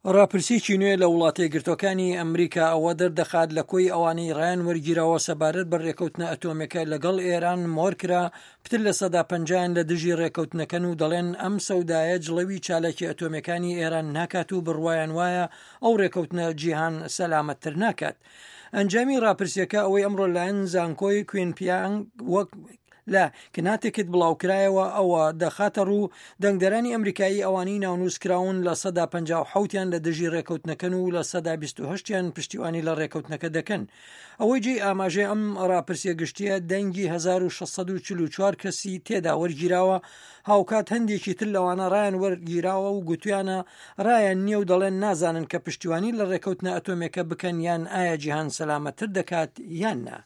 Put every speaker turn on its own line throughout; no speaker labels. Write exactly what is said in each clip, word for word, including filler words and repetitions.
ڕاپرسیی نوێ لە وڵاتە یەکگرتووەکانی ئەمریکا ئەوە دەردەخات لە کۆی ئەوانەی ڕایان وەرگیراوە سەبارەت بە ڕێکەوتنە ئەتۆمەکە لەگەڵ ئێران مۆرکرا پتر لە سەدا پەنجایان لە دژی ڕێکەوتنەکەن و دەڵێن ئەم سەودایە جڵەوی چالاکی ئەتۆمەکانی ئێران ناکات و بڕوایان وایە ئەو ڕێکەوتنە جیهان سەلامەتتر ناکات. ئەنجامی ڕاپرسیەکە ئەوەی ئەمڕۆ لایەن زانکۆی کوێنپیانگ وەک لە کناتێکت بڵاوکرایەوە ئەوە دەخاتە ڕوو دەنگدەرانی ئەمریکایی ئەوانەی ناونووسکراون لە سەدا پەنجا و حەوتیان لە دژی ڕێکەوتنەکەن و لە سەدا بیست و هەشتیان پشتیوانی لە ڕێکەوتنەکە دەکەن. ئەوەی جێ ئاماژەی ئەم ڕاپرسیە گشتیە دەنگی هەزار و شەشسەد و چل و چوار کەسی تێدا وەرگیراوە، هاوکات هەندێکی تر لەوانە ڕایان وەرگیراوە و گوتویانە ڕایان نییە و دەڵێن نازانن کە پشتیوانی لە ڕێکەوتنە ئەتۆمەکە بکەن یان ئایا جیهان سەلامەتتر دەکات یان نا.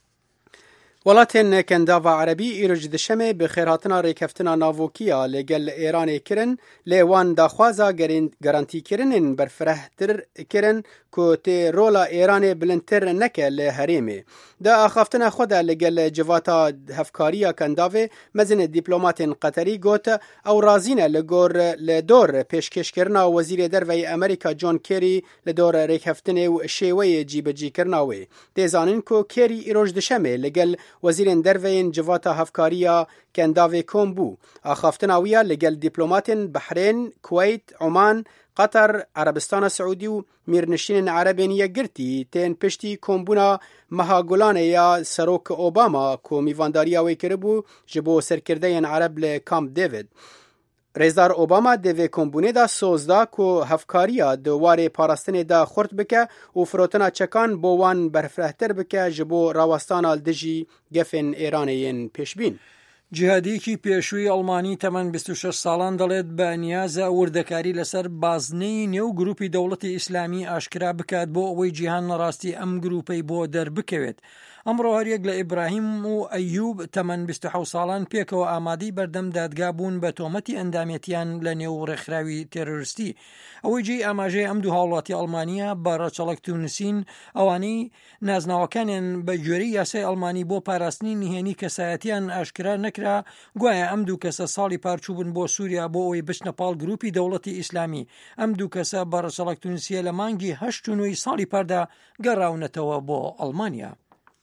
وڵاتên Kendava Erebî îroj dişemê bi xêrhatina rêkeftina navokîya lêgel li Îranê kirin, lê wan daxwaza garantîkirinên berfirehtir kirin ku tê rola Îranê bilindtir neke li herêmê. Di axaftina xwe de lêgel civata hevkariya Kendavê mezin dîplomatên Qeterî got ew razî ne li gor li dor pêşkêşkirina Wezîrê Derveyê Amerîka John Kerry li dor rêkeftinê û şêweyê cîbicîkirina wê. Tê zanin ku Kerry îroj dişemê ligel Wezîrên Derveyên civata hevkariya Kendavê kom bû. Axaftina wî ya li gel dîplomatên Bihrên, Kuweyt, Oman, Qatar, Erebistana Siûdî û Mîrnişînên Erebên Yekgirtî tên piştî kombûna Meha Gulanê ya Serok Obama ku mîvandariya wê kiribû ji bo serkirdeyên Ereb li Camp David. Rêzdar Obama di vê kombûnê de soz da ku hevkariya di warê parastinê de xurt bike û firotina çekan bo wan berfirehtir bike ji bo rawestana dijî gefên Îranê yên pêşbîn.
جیهادیەکی پێشووی ئەڵمانی تەمەن بیست و شەش ساڵان دەڵێت بە نیازە وردەکاری لەسەر بازنەی نێو گروپی دەوڵەتی ئیسلامی ئاشکرا بکات بۆ ئەوەی جیهان ڕاستی ئەم گروپەی بۆ دەربکەوێت. ئەمڕۆ هەریەک لە ئیبراهیم و ئەیوب تەمەن بیست و حەوت ساڵان پێکەوە ئامادەی بەردەم دادگا بوون بە تۆمەتی ئەندامەتیان لە نێو ڕێکخراوی تێرۆریستی. ئەوەی جێی ئاماژەی ئەم دوو هاوڵاتی ئەڵمانیە بە ڕەچەڵەک تونووسین ئەوانەی نازناوەکانیان بە گوێرەی یاسای ئەڵمانی بۆ پاراستنی نهێنی کەسایەتیان ئاشکرا نەکرا، گوایە ئەم دوو کەسە ساڵی پارچوو بوون بۆ سووریا بۆ ئەوەی بچنە پاڵ گروپی دەوڵەتی ئیسلامی. ئەم دوو کەسە بە ڕەچەڵەک تونووسیە لە مانگی هەشت و نۆی ساڵی پاردا گەڕاونەتەوە بۆ ئەڵمانیا.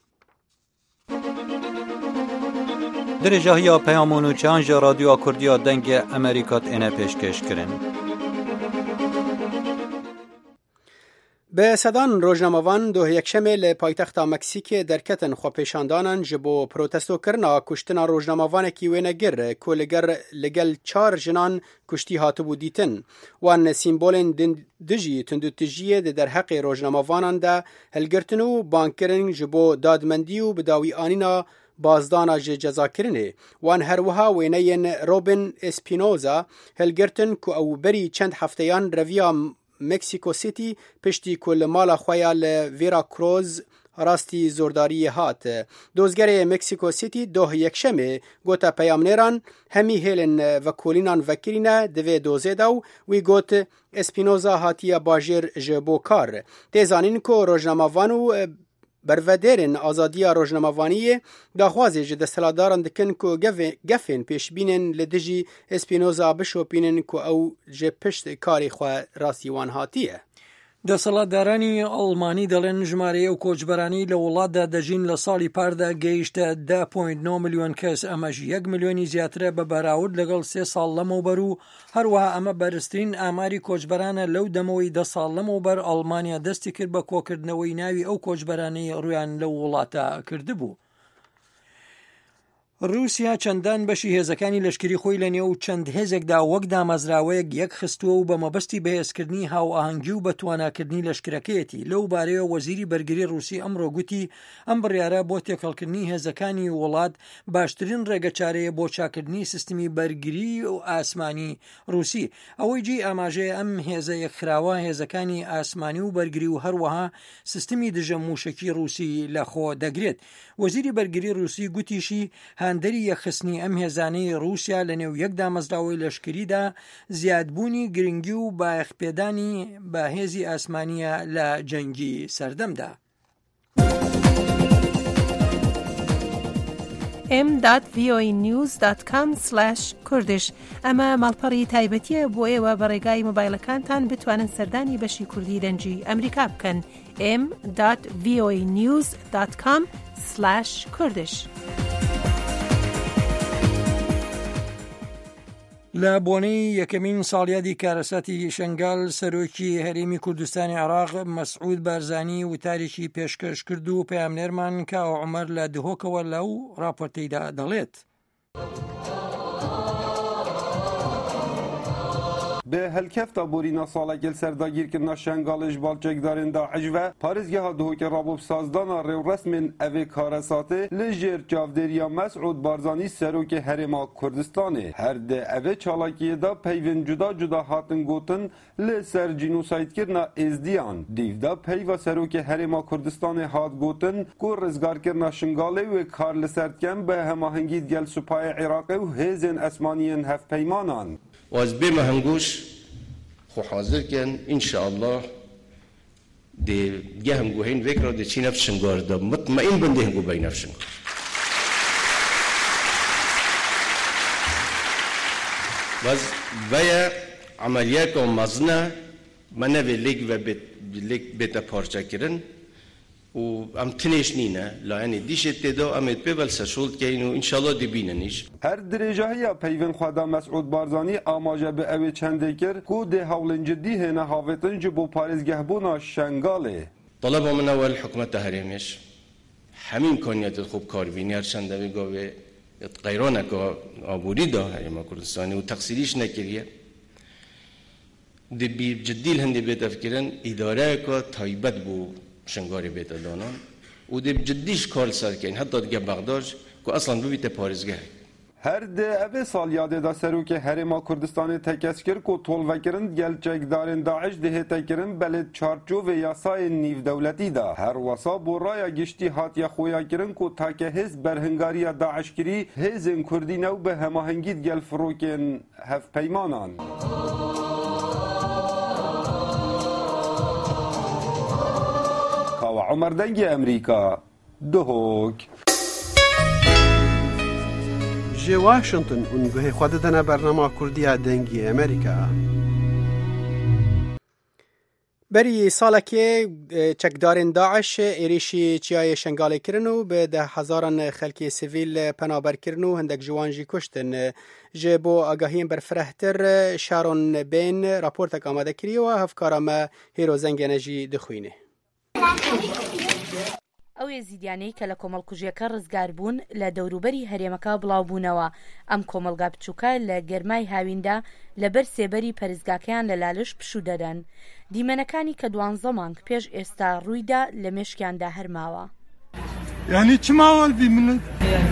درێژاهیا پەیامۆن و چیانژە رادیۆ کوردیا دەنگە ئەمریکات ئێنە پێشکەشکردن.
Bi sedan rojnamevan du yekşemê li paytexta Meksîkê derketin xwepêşandanan ji bo protestokirina kuştina rojnamevanekî wênegir ku li gel çar jinan kuştî hatibû dîtin. Wan sîmbolên dijî tundutijiyê di derheqê rojnamevanan de hilgirtin û bankirin ji bo dadmendî û bidawîanîna bazdana ji cezakirinê. Wan her wiha wêneyên Robin Espinoza hilgirtin ku ew berî çend hefteyan reviya Mexico City piştî ku li mala xwe ya li Veracruz rastî zordariyê hat. Dozgerê Mexico City doh yekşemê gota peyamnêran hemî hêlin vekolînan vekirîne divê dozê de û wî got Espinoza hatiye bajêr ji bo kar. Tê zanîn ku rojnamevan û bervedêrên azadiya rojnamevaniyê daxwazê ji desthilatdaran dikin ku gefên pêşbînên li dijî Espinoza bişopînin ku ew ji pişt karê xwe rastî wan hatiye.
دەسەڵاتدارانی ئەڵمانی دەڵێن ژمارەیە و کۆچبەرانی لە وڵاتدا دەژین لە ساڵی پاردا گەیشتە ده پۆینت نۆ ملیۆن کەس، ئەمەش یەک ملیۆنی زیاترە بە بەراورد لەگەڵ سێ ساڵ لەمەوبەر و هەروەها ئەمە بەرزترین ئاماری کۆچبەرانە لەو دەمەوەی دە ساڵ لەمەوبەر ئەڵمانیا دەستی کرد بە کۆکردنەوەی ناوی ئەو کۆچبەرانەی ڕویان لەو وڵاتە کردبوو. رووسیا چەندان بەشی هێزەکانی لەشکری خۆی لە نێو چەند هێزێکدا وەک دامەزراوەیەک یەک خستووە و بە مەبەستی بەهێزکردنی هاو ئاهەنگی و بە تواناکردنی لەشکرەکەیەتی. لەو بارەیە وەزیری بەرگری رووسی ئەمڕۆ گوتی ئەم بڕیارە بۆ تێکەڵکردنی هێزەکانی وڵات باشترین ڕێگەچارەیە بۆ چاکردنی سیستمی بەرگری و ئاسمانی رووسی. ئەوەی جێی ئاماژەیە ئەم هێزە یەکخراوە هێزەکانی ئاسمانی و بەرگری و هەروەها سیستمی دژە موشکی رووسی لەخۆ دەگرێت. وەزیری بەرگری رووسی گوتیشی هاندەری یەخستنی ئەم هێزانەی رووسیا لە نێو یەک دامەزراوەی لەشکریدا زیادبوونی گرنگی و بایەخپێدانی بە هێزی ئاسمانیە لە جەنگی سەردەمدا.
ام دات وی او ای نیوز دات کام سلاش کوردش. ئەمە ماڵپەڕی تایبەتیە بۆ ئێوە بە ڕێگای مۆبایلەکانتان بتوانن سەردانی بەشی کوردی دەنجی ئەمریکا بکەن. ام دات وی او ای نیوز دات کام سلاش کوردش.
لە بۆنەی یەکەمین ساڵیادی کارەساتی شنگال سەرۆکی هەرێمی کوردستانی عێراق مەسعود بارزانی وتارێکی پێشکەش کرد و پەیامنێرمان کاوە عومەر لە دهۆکەوە لەو راپۆرتەیدا دەڵێت.
به هلکفتا بورینا سالگل سرداگیرکردنا شنگالش بالچکدارین داعش و پارێزگەها دهۆکە ڕابۆبسازدانا ڕێوڕەسمên evê karasatê li jêr çavdêriya Mesûd Barzanî serokê Herêma Kurdistanê. Her de evê çalakiyê da peyvên cuda cuda hatin gotin li ser cînosayîdkirina êzdiyan. Dîvda peyva serokê Herêma Kurdistanê hat gotin ku rizgarkirina Şingalê wê kar li ser dikin bi hemahengî gel Supayê Iraqê û hêzên esmaniyên hevpeymanan.
واز بما هنگوش خو حاضر کن انشاءالله دی گه هنگو هین وکر دی چی نفس شنگار دا مطمئن بنده هنگو بای نفس شنگار واز ویا عملیات و مزنه منه وی لیگ و لیگ بیتا پارچه کرن و ام تنیش نینه لعنی دیشت تدا امید پیول سشولد که اینو انشالله دبیننیش.
هر درجه‌ای پیون خدا مسعود بارزانی آماجه به اوی چنده کرد که ده حول جدی هنه هاوتن جبو پارزگه بونا شنگاله.
طلب من اول حکومت هریمش همین کنیت خوب کاربینی هر چنده بگوه غیرانه که آبوری دا هریم کردستانی و تقصیریش نکریه. دبی جدی هندی بیت افکرن اداره که تایبت بو شنگاری بیت دانان و دب جدیش کار سر کن حتی دیگه بغداد که اصلا ببیت پارزگه.
هر ده اوه سال یاده دا سروک هرما کردستان تکس کرد که طول وکرن گلچک دارن داعش ده تکرن بلد چارچو و یاسای نیو دولتی دا. هر واسا برای گشتی هات یا خویا کرن که تاکه هز برهنگاری داعش کری هزن کردی نو به هماهنگید گل فروکن هف پیمانان. عمر دنگی امریکا دهوک
جی واشنطن اونگوه خود دنا برنامه کردیا دنگی امریکا
بری سالکی چکدارین داعش ایریشی چیای شنگاله کرنو به ده هزاران خلکی سیویل پنابر کرنو هندک جوانجی کشتن جه بو آگاهیم برفرهتر شارون بین راپورتک آماده کری و هفکارام هیرو زنگنجی دخوینه.
ئەو ێزیدیانەی کە لە کۆمەڵکوژیەکە ڕزگار بوون لە دەوروبەری هەرێمەکە بڵاوبوونەوە. ئەم کۆمەلگا بچووکە لە گەرمای هاویندا لەبەر سێبەری پەرزگاکەیان لە لالش پشوو دەدەن. دیمەنەکانی کە دوانزە مانگ پێش ئێستا ڕوویدا لە مێشکیاندا هەرماوە.
یعنی چ ماوەڵبی منت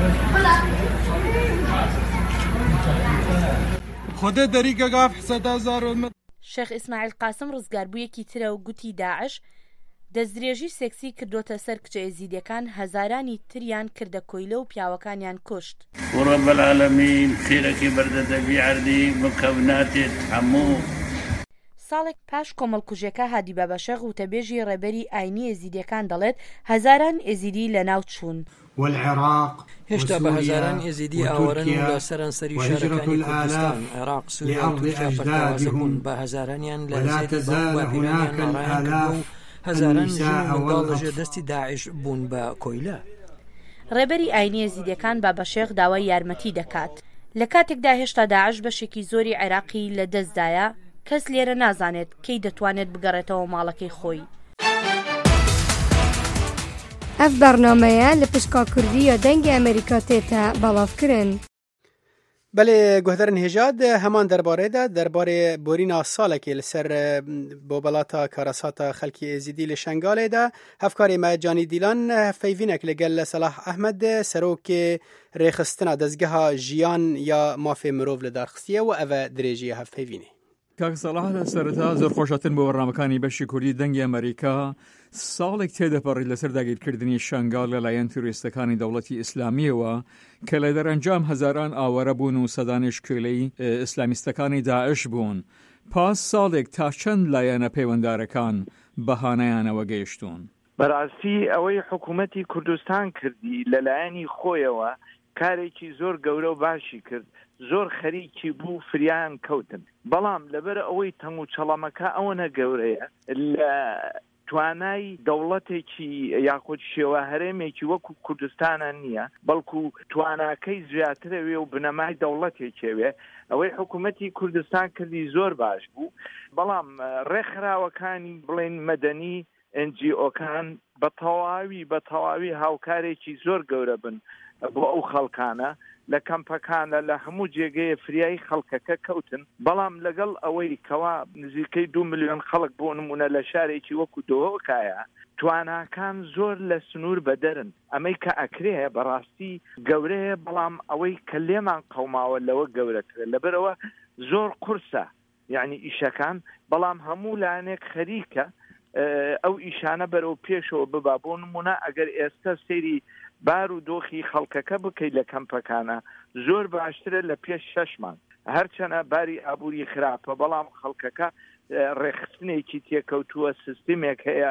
خودە دەریگە گاف حسەدا زارۆمە.
شێخ ئیسماعیل قاسم ڕزگاربوویەکی ترە و گوتی داعش دەستدرێژی سێکسی کردوتە سەر کچە ئێزیدەکان هەزارانی تریان کردە کۆیلە و پیاوەکانیان کوشت.
وڕب العالمین خیرەکی بەردەدەبی عەردی مکەوناتێت هەموو.
ساڵێک پاش کۆمەڵکوژیەکە هادی بابەشەغ وتەبێژی ڕێبەری ئاینی ئێزیدیەکان دەڵێت هەزاران ئێزیدی لەناو چوون.
والعراق
هێشتا بە هەزاران ئێزیدی ئاوەرن و لە سەرانسەری شارەکانی کوردستان عێراق سووریا و تورکیا پەرتەوازە بوون بە هەزارانیان لە زێدی باپیرانیان ڕایان کردو و هەزاران ژن و منداڵ لەژێر دەستی داعش بوون بە کۆیلە.
ڕێبەری ئاینی ئێزیدیەکان بابەشێغ داوای یارمەتی دەکات. لە کاتێکدا هێشتا داعش بەشێکی زۆری عێراقی لە دەستدایە کەس لێرە نازانێت کەی دەتوانێت بگەڕێتەوە ماڵەکەی خۆی.
ئەف بەرنامەیە لە پشکا کوردیە دەنگی ئەمریکا تێتە بەڵاوکردن.
بله گهدرن هجاد همان درباره ده درباره بورینا سالکی لسر بوبلاتا کاراساتا خلکی ازیدی لشنگاله ده هفکاری مجانی دیلان فیوینک لگل صلاح احمد سروک ریخستنا دزگه جیان یا مافی مروف لدارخستیه و او دریجی هف فیوینه.
کاک صلاح سرتا زۆر خۆشەتن بۆ بەڕنامەکانی بەشی کوردی دەنگی ئەمریکا ساڵێک تێدەپەڕی لەسەر داگیرکردنی شنگال لەلایەن توریستەکانی دەوڵەتی ئیسلامیەوە کە لە دەرەنجام هەزاران ئاوەرە بوون و سەدانش کوێلەی ئیسلامیستەکانی داعش بوون. پاس ساڵێک تا چەند لایەنە پەیوەنددارەکان بەهانەیانەوە گەیشتون.
بەڕاستی ئەوەی حکوومەتی کوردستان کردی لەلایەنی خۆیەوە کارێکی زۆر گەورە و باشی کرد زۆر خەریکی بوو فریان کەوتن بەڵام لەبەر ئەوەی تەنگ و چەڵەمەکە ئەوەنە گەورەیە لە توانای دەوڵەتێکی یاخود شێوە هەرێمێکی وەکو کوردستانە نییە بەڵکو تواناکەی زیاترەوێ و بنەمای دەوڵەتێکێوێ ئەوەی حکوومەتی کوردستان کردی زۆر باش بوو بەڵام ڕێکخراوەکانی بڵێن مەدەنی ئەن جی ئۆکان بە تەواوی بە تەواوی هاوکارێکی زۆر گەورە بن بۆ ئەو خەڵکانە لە کەمپەکانە لە هەموو جێگەیە فریایی خەڵکەکە کەوتن بەڵام لەگەڵ ئەوەی کەوا نزیکەی دو ملیۆن خەڵک بۆ نمونە لە شارێکی وەکو دۆهۆکایە تواناکان زۆر لە سنوور بەدەرن ئەمەی کە ئەکرێ بەڕاستی گەورەیە بەڵام ئەوەی کە لێمان قەوماوە لەوە گەورەکرێ لەبەرەوە زۆر قورسە یعنی ئیشەکان بەڵام هەموو لایەنێک خەریکە ئەو ئیشانە بەرەو پێشەوە ببا بۆ نمونە ئەگەر ئێستا سەیری بار و دۆخی خەڵکەکە بکەیت لە کەمپەکانە زۆر باشترە لە پێش شەشمان هەرچەنە باری ئابووری خراپە بەڵام خەڵکەکە ڕێخستنێکی تێکەوتووە سیستمێک هەیە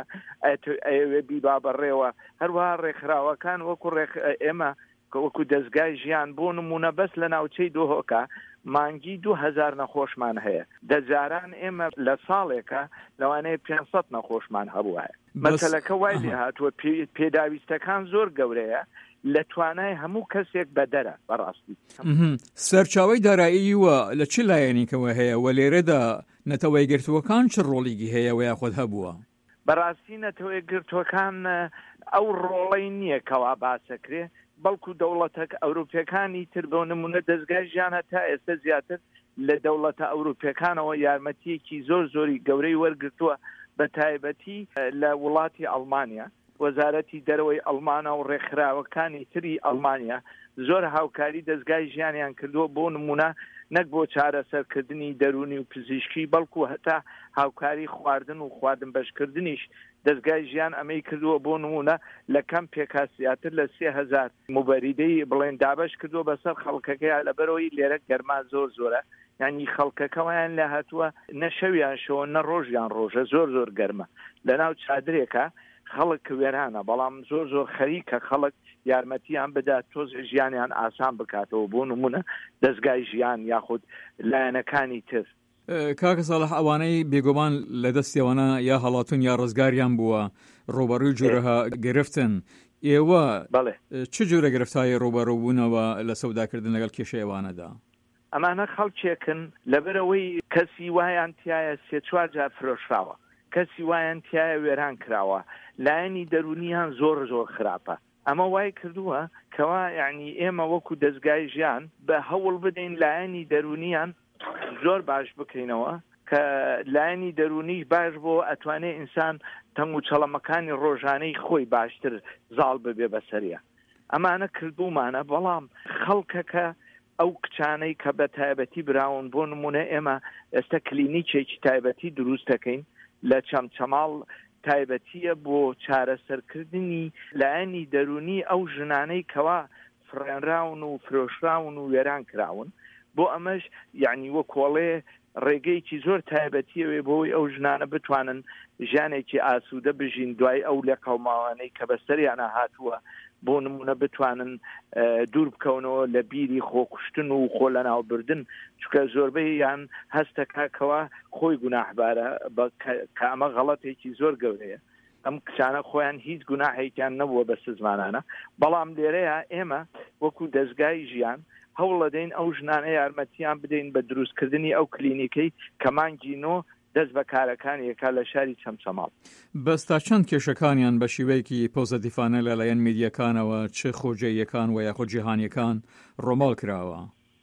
ئەوێ بیبا بەڕێوە هەروەها ڕێکخراوەکان وەکو ئێمە وەکو دەستگای ژیان بۆ نمونە بەس لە ناوچەی دۆهۆکە مانگی دو هەزار نەخۆشمان هەیە دەجاران ئێمە لە ساڵێکە لەوانەیە پێنج نەخۆشمان هەبووایە مەسەلەکە وای لێ هاتووە پێداویستەکان زۆر گەورەیە لە توانای هەموو کەسێک بەدەرە بەڕاستی
سەرچاوی دارایی وە لە چ لایەنێکەوە هەیە و لێرەدا نەتەوەی گرتووەکان چ ڕۆڵێکی هەیە و یاخود هەبووە
بەڕاستی نەتەوەی گرتووەکان ئەو ڕۆڵەی نییە کەوا باسەکرێ بەڵکو دەوڵەتە ئەوروپیەکانی تر بۆ نمونە دەستگای ژیانە تا ئێستا زیاتر لە دەوڵەتە ئەوروپیەکانەوە یارمەتیەکی زۆر زۆری گەورەی وەرگرتووە بە تایبەتی لە وڵاتی ئەڵمانیا وەزارەتی دەرەوەی ئەڵمانە و ڕێکخراوەکانی تری ئەڵمانیا زۆر هاوکاری دەستگای ژیانیان کردووە بۆ نمونە نەک بۆ چارەسەرکردنی دەرونی و پزیشکی بەڵکو هەتا هاوکاری خواردن و خواردن بەشکردنیش دەستگای ژیان ئەمەی کردووە بۆ نمونە لە کەم پێکاسیاتر لە سێ هەزار موبەریدەی بڵێن دابش کردووە بەسەر خەڵکەکەی لەبەرەوەی لێرە گەرما زۆر زۆرە یعنی خەڵکەکەوایان لە هاتووە نەشەویان شەوە نە ڕۆژیان ڕۆژە زۆر زۆر گەرمە لەناو چادرێکە خەڵک وێرانە بەڵام زۆر زۆر خەریکە خەڵک یارمەتیان بدات تۆز ژیانیان ئاسان بکاتەوە بۆ نمونە دەستگای ژیان یاخود لایەنەکانی تر
کاکە ساڵح ئەوانەی بێگومان لە دەستیەوەنە یا هەڵاتون یا ڕزگاریان بووە ڕۆبەڕووی جۆرەها گرفتن ئێوە چ جۆرە گرفتای ڕۆبەڕووبوونەوە لە سەوداکردن لەگەڵ کێشەیەوانەدا
ئەمانە خەڵکێکن لەبەرەوەی کەسی وایان تایە سێ چوار جار فرۆشراوە کەسی وایان تایە وێران کراوە لایەنی دەرونیان زۆر زۆر خراپە ئەمە وای کردووە کەوا یعنی ئێمە وەکو دەستگای ژیان بە هەوڵ بدەین لایەنی دەرونیان زۆر باش بکەینەوە کە لایەنی دەرونیش باش بۆ ئەتوانێ ئینسان تەنگ و چەڵەمەکانی ڕۆژانەی خۆی باشتر زاڵ ببێ بەسەریە ئەمانە کردومانە بەڵام خەڵکەکە ئەو کچانەی کە بە تایبەتی براون بۆ نمونە ئێمە ئێستا کلینیکێکی تایبەتی دروست دەکەین لە چەمچەماڵ تایبەتیە بۆ چارەسەرکردنی لایەنی دەرونی ئەو ژنانەی کەوا فرێنراون و فرۆشراون و وێران کراون بۆ ئەمەش یعنی وە کۆڵێ ڕێگەیەکی زۆر تایبەتیەوێ بۆی ئەو ژنانە بتوانن ژیانێکی ئاسوودە بژین دوای ئەو لێ قەوماوانەی کە بەسەریانە هاتووە بۆ نمونە بتوانن دوور بکەونەوە لە بیری خۆکوشتن و خۆ لە ناوبردن چونکە زۆربەی یان هەستەکەکەوە خۆی گوناحبارە کە ئەمە غەڵەتێکی زۆر گەورەیە ئەم کچانە خۆیان هیچ گوناحێکیان نەبووە بە سزمانانە بەڵام لێرەیە ئێمە وەکو دەستگای ژیان هەوڵ دەدەین ئەو ژنانە یارمەتیان بدەین بە دروستکردنی ئەو کلینیکەی کە مانگی نۆ دەست بە کارەکانیەکە لە شاری چەمچەماڵ
بەستا چەند کێشەکانیان بە شیوەیەکی پۆزەتیفانە لەلایەن میدیەکانەوە چ خۆجێیەکان و یاخۆ جیهانیەکان ڕۆماڵ کراوە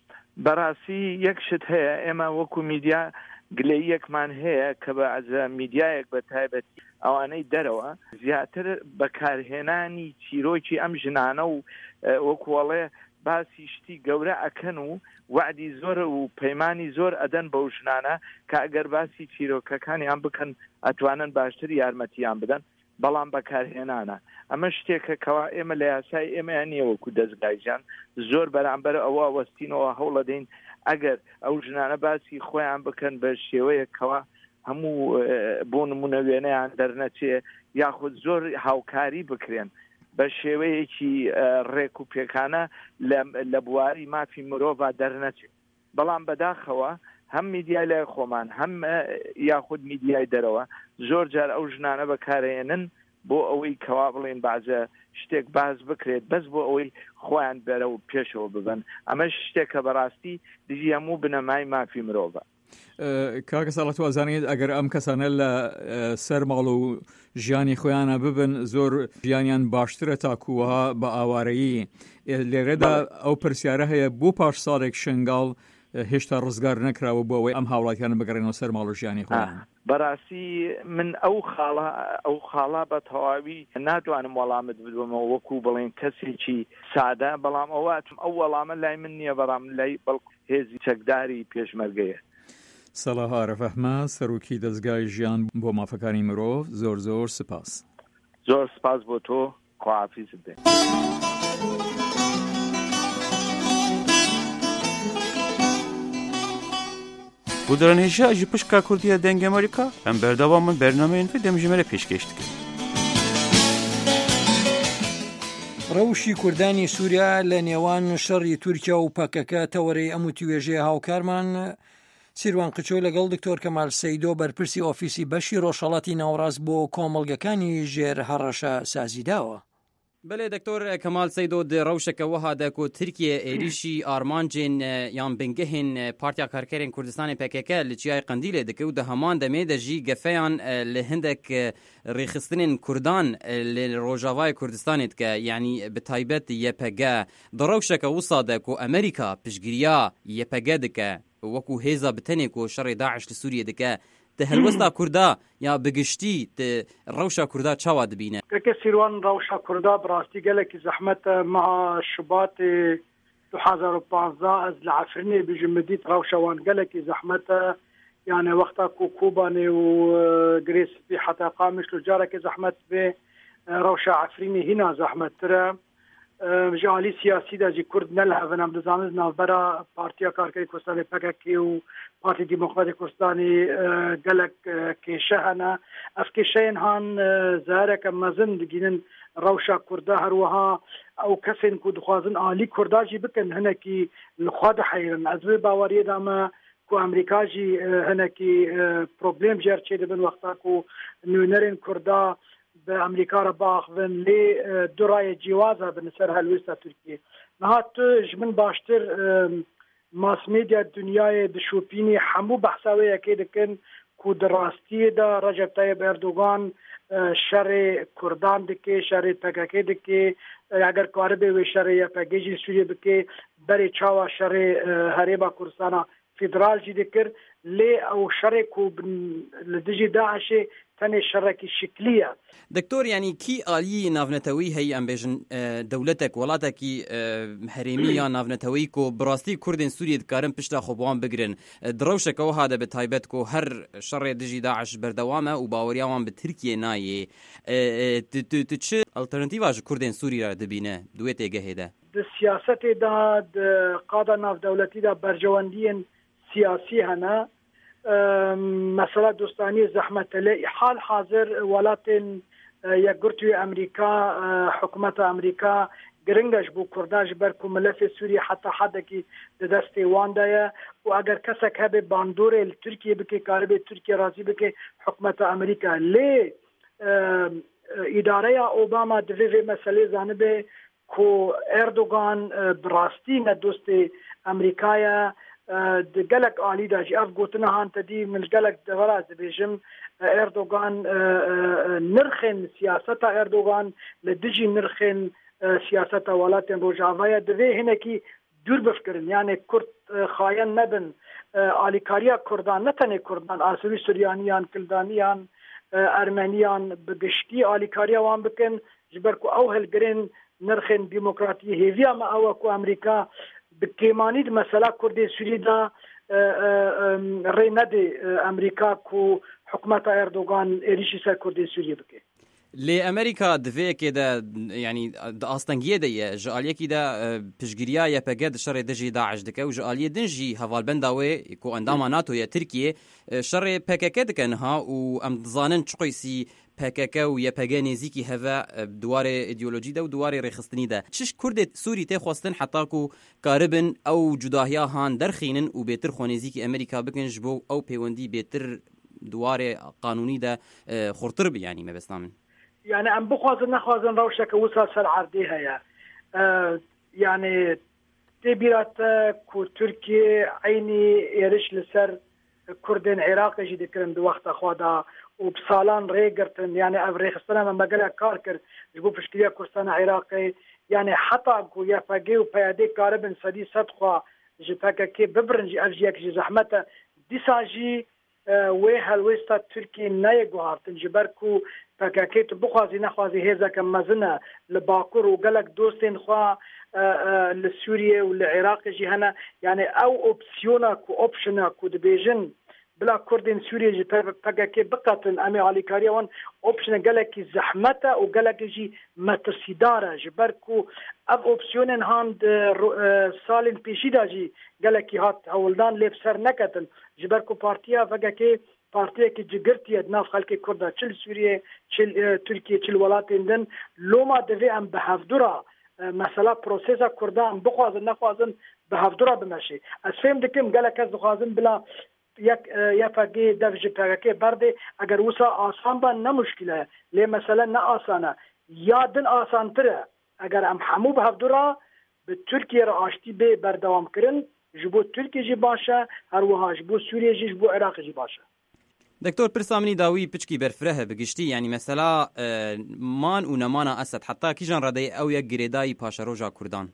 بەڕاستی یەکشت هەیە ئێمە وەکو میدیا گلەیەکمان هەیە کە بە ئەزە میدیایەک بە تایبەتی ئەوانەی دەرەوە زیاتر بەکارهێنانی چیرۆکی ئەم ژنانە و وەکوڵێ باسی شتی گەورە ئەکەن و وعدی زۆر و پەیمانی زۆر ئەدەن بەو ژنانە کە ئەگەر باسی چیرۆکەکانیان بکەن ئەتوانن باشتر یارمەتیان بدەن بەڵام بەکارهێنانە ئەمە شتێکە کەوا ئێمە لە یاسای ئێمەیان نییە وەکو دەستگایجان زۆر بەرامبەر ئەوە وەستینەوە هەوڵ دەدەین ئەگەر ئەو ژنانە باسی خۆیان بکەن بە شێوەیە کەوا هەموو بۆ نمونە وێنەیان دەرنەچێ یاخود زۆر هاوکاری بکرێن بە شێوەیەکی ڕێک و پێکانە لە بواری مافی مرۆڤ دەرنەچێت. بەڵام بەداخەوە هەم میدیای لای خۆمان هەم یاخود میدیای دەرەوە زۆر جار ئەو ژنانە بەکارهێنن بۆ ئەوەی کەوا بڵێن بازە شتێک باز بکرێت بەس بۆ ئەوەی خۆیان بەرە و پێشەوە ببن. ئەمە شتێکە بەڕاستی دژی هەموو بنەمای مافی مرۆڤە.
کاکە ساڵەت وازانێت ئەگەر ئەم کەسانە لە سەر ماڵ و ژیانی خۆیانە ببن زۆر ژیانیان باشترە تاکووەها بە ئاوارەیی. لێرەدا ئەو پرسیارە هەیە بۆ پاش ساڵێک شنگاڵ هێشتا ڕزگار نەکراوە بۆ ئەوەی ئەم هاوڵاتیانە بگەڕێنەوە سەر ماڵ و ژیانی خۆیان.
بەڕاستی من ئەو خاڵە ئەو خاڵە بە تەواوی ناتوانم وەڵامت بدومەوە وەکو بڵێن کەسێکی سادە، بەڵام ئەواتم ئەو وەڵامە لای من نییە، بەڵام لای بەڵکو هێزی چەکداری پێشمەرگەیە.
سەڵاها عەرەفەحمە سەرۆکی دەستگای ژیان بۆ مافەکانی مرۆڤ، زۆر زۆر سپاس.
زۆر سپاس بۆ تۆ، خواحافیزت بێ.
Bu dranêja ji pişka Kurdiya dengê Amerîka em berdewam min bernameyên vê demjimêre pêşkêş dikin.
ڕەوشی کوردانی سووریا لە نێوان شەڕی تورکیا و پەکەکە تەوەرەی ئەم وتیوێژەیە هاوکارمان سیروان قچۆ لەگەڵ دکتۆر کەمال سەیدۆ بەرپرسی ئۆفیسی بەشی ڕۆژهەڵاتی ناوەڕاست بۆ کۆمەڵگەکانی ژێر هەڕەشە سازیداوە.
بله دکتور کمال سیدو د روشک وهاده کو ترکیه ایریشی آرمانجین یان بنگهین پارتیا کارکرین کردستان پکک لچیای قندیل دکو د همان دمه د جی گفیان لهندک ریخستنین کردان لروجاوای کردستانت که یعنی به تایبت یپگا د روشک وصاده کو امریکا پشگیریا یپگا دکه وکو هیزا بتنی کو شر داعش لسوریه دکه ده هلوستا کردا یا بگشتی ده روشا کردا چاوا دبینه
که سیروان روشا کردا براستی گله که زحمت مع شبات دو هزار و پانزده از لعفرنی بجمدید روشا وان گله که زحمت يعني وقتا کو کوباني وجريس في حتى قامش لجارة که زحمت به روشا عفريني هنا زحمت ترى جالي سياسي دا جي كرد نلها فنام دزانز نافبرا بارتيا كاركري كردستاني بكاكي و بارتي ديمقراطي كردستاني قلق كيشهنا اف كيشين هان زهرك مزن دقينن روشا كردا هروها او كسين كو دخوازن آلي كردا جي بكن هنكي لخواد حيرن ازوي باوريه داما كو امريكا جي هنكي بروبليم جير چه دبن وقتا كو نونرين كردا بأمريكا رباخ بن لي دراية جوازها بنسر هالوستا تركيا نهات جمن باشتر ماس ميديا الدنيا دشوبيني حمو بحثاوية كده كن كو دراستي دا رجب طيب اردوغان شر كردان دكي شر پاكاكي دكي اگر كاربه و شر يا پاكيجي سوريا بكي بري چاوا شر هريبا كردستانا فدرال جي دكر لي او شركو لدجي داعش تاني شركي شكلية
دكتور يعني كي آلي نافنتوي هي ام بيجن دولتك ولاتكي حريمية نافنتوي كو براستي كردين سوريا دكارن بشتا خوبوان بگرن دروشك او هذا بتايبت كو هر شر دجي داعش بردوامه وباورياوان بتركيا ناي تتش الترناتيفا جو كردين سوريا دبينه دويته جهده
السياسة دا قادة ناف دولتي دا برجواندين سياسي هنا مسألة دوستاني زحمة لي حال حاضر ولاتن يقرتوي أمريكا حكومة أمريكا گرنگش بو کرداش برکو ملف سوری حتی حد کی دستی واندایا و اگر کسک هبه باندور ترکیه بکی کاربه ترکیه راضی بکی حکومت امریکا لی اداره اوباما دوی مسئله زانبه کو اردوغان براستی ندوست امریکایا دقلق آلی دا جی اف گوتنا هان تدی من قلق دغراز بیجم اردوغان نرخن سیاست اردوغان لدجی نرخن سیاست ولاتن روجاوaya دوی هنکی دور بفکرن یعنی کرد خاین نبن آلیکاریا کردان نتنه کردان آسوری سوریانیان کلدانیان ارمنیان بگشتی آلیکاریا وان بکن جبر کو او هلگرین نرخن ديمقراطية هيفيا ما أو كو أمريكا بكيمانيد مسألة كردي سوري دا رينادي أمريكا كو حكومة أردوغان إريشي سر كردي سوري بكي
لێ ئەمریکا divêyekê de yanî di astengiyê de ye ji aliyekî de piştgiriya yepege di şerê de jî Daeş dike û ji aliyê din jî hevalbenda wê ku endama NATO ye Tirkiye şerê P K K dike niha û em dizanin çi qîsî P K K û yepege nêzîkî heve duwarê îdeolojî de û duwarê rêxistinî de çiş Kurdê Sûrî tê xwestin heta ku karibin ew cudahiya han derxînin û bêtir xwenêzîkî Amerîka bikin ji bo ew pêwendî bêtir duwarê qanûnî de xurtir bi yanî me besta min.
يعني ام بخوازن نخوازن روشك وصل سر عردي هيا أه يعني تبيرات كو تركيا عيني يرش لسر كردين عراقي جي دكرن دو وقت اخوادا وبصالان ريغرتن يعني افريخ السنه ما قال كاركر جبو فشكيه كردستان عراقي يعني حتى كو يفاجي وبيادي كاربن سدي صدخه جي فككي ببرنجي افجيك جي زحمته ديساجي وی هلوستا ترکی نایگوارتن جبرکو فکاکیت بخوازی نخوازی هزا کم مزنه لباکور و گلک دوستین خوا لسوریه و لعراق جهنه يعني او اوبسيونا كو اوبشنا كو دبيجن بلا كردين سوريا جي فكاكي بقتن امي علي كاريوان اوبشنا قالك زحمته وقالك جي مترسيداره جبركو اب اوبسيونن هاند سالين بيشيدا جي قالك هات اولدان لبسر نكتن جبركو بارتيا فكاكي بارتيا كي جگرتي ادناف خلق كردا تشل سوريا تشل تركيا تشل ولاتين دن لوما دفي ام بهفدرا مثلا پروسیسا کردان بخوازن نخوازن به هفدورا بمشی از فهم دکم گلک از بخوازن بلا یک یفاگی دفج پاگه برده اگر وسا آسان با نمشکله لی مثلا نه آسانه یادن آسان تره اگر ام حمو به هفدورا به ترکیه را آشتی به بردوام کرن جبو ترکیه جی باشه هر وها جبو سوریه جی جبو عراق جی باشه
دكتور برسامني داوي بچكي برفره بگشتي يعني مثلا مان و نمانا اسد حتى كيجان ردي او يك گريداي پاشروجا كردان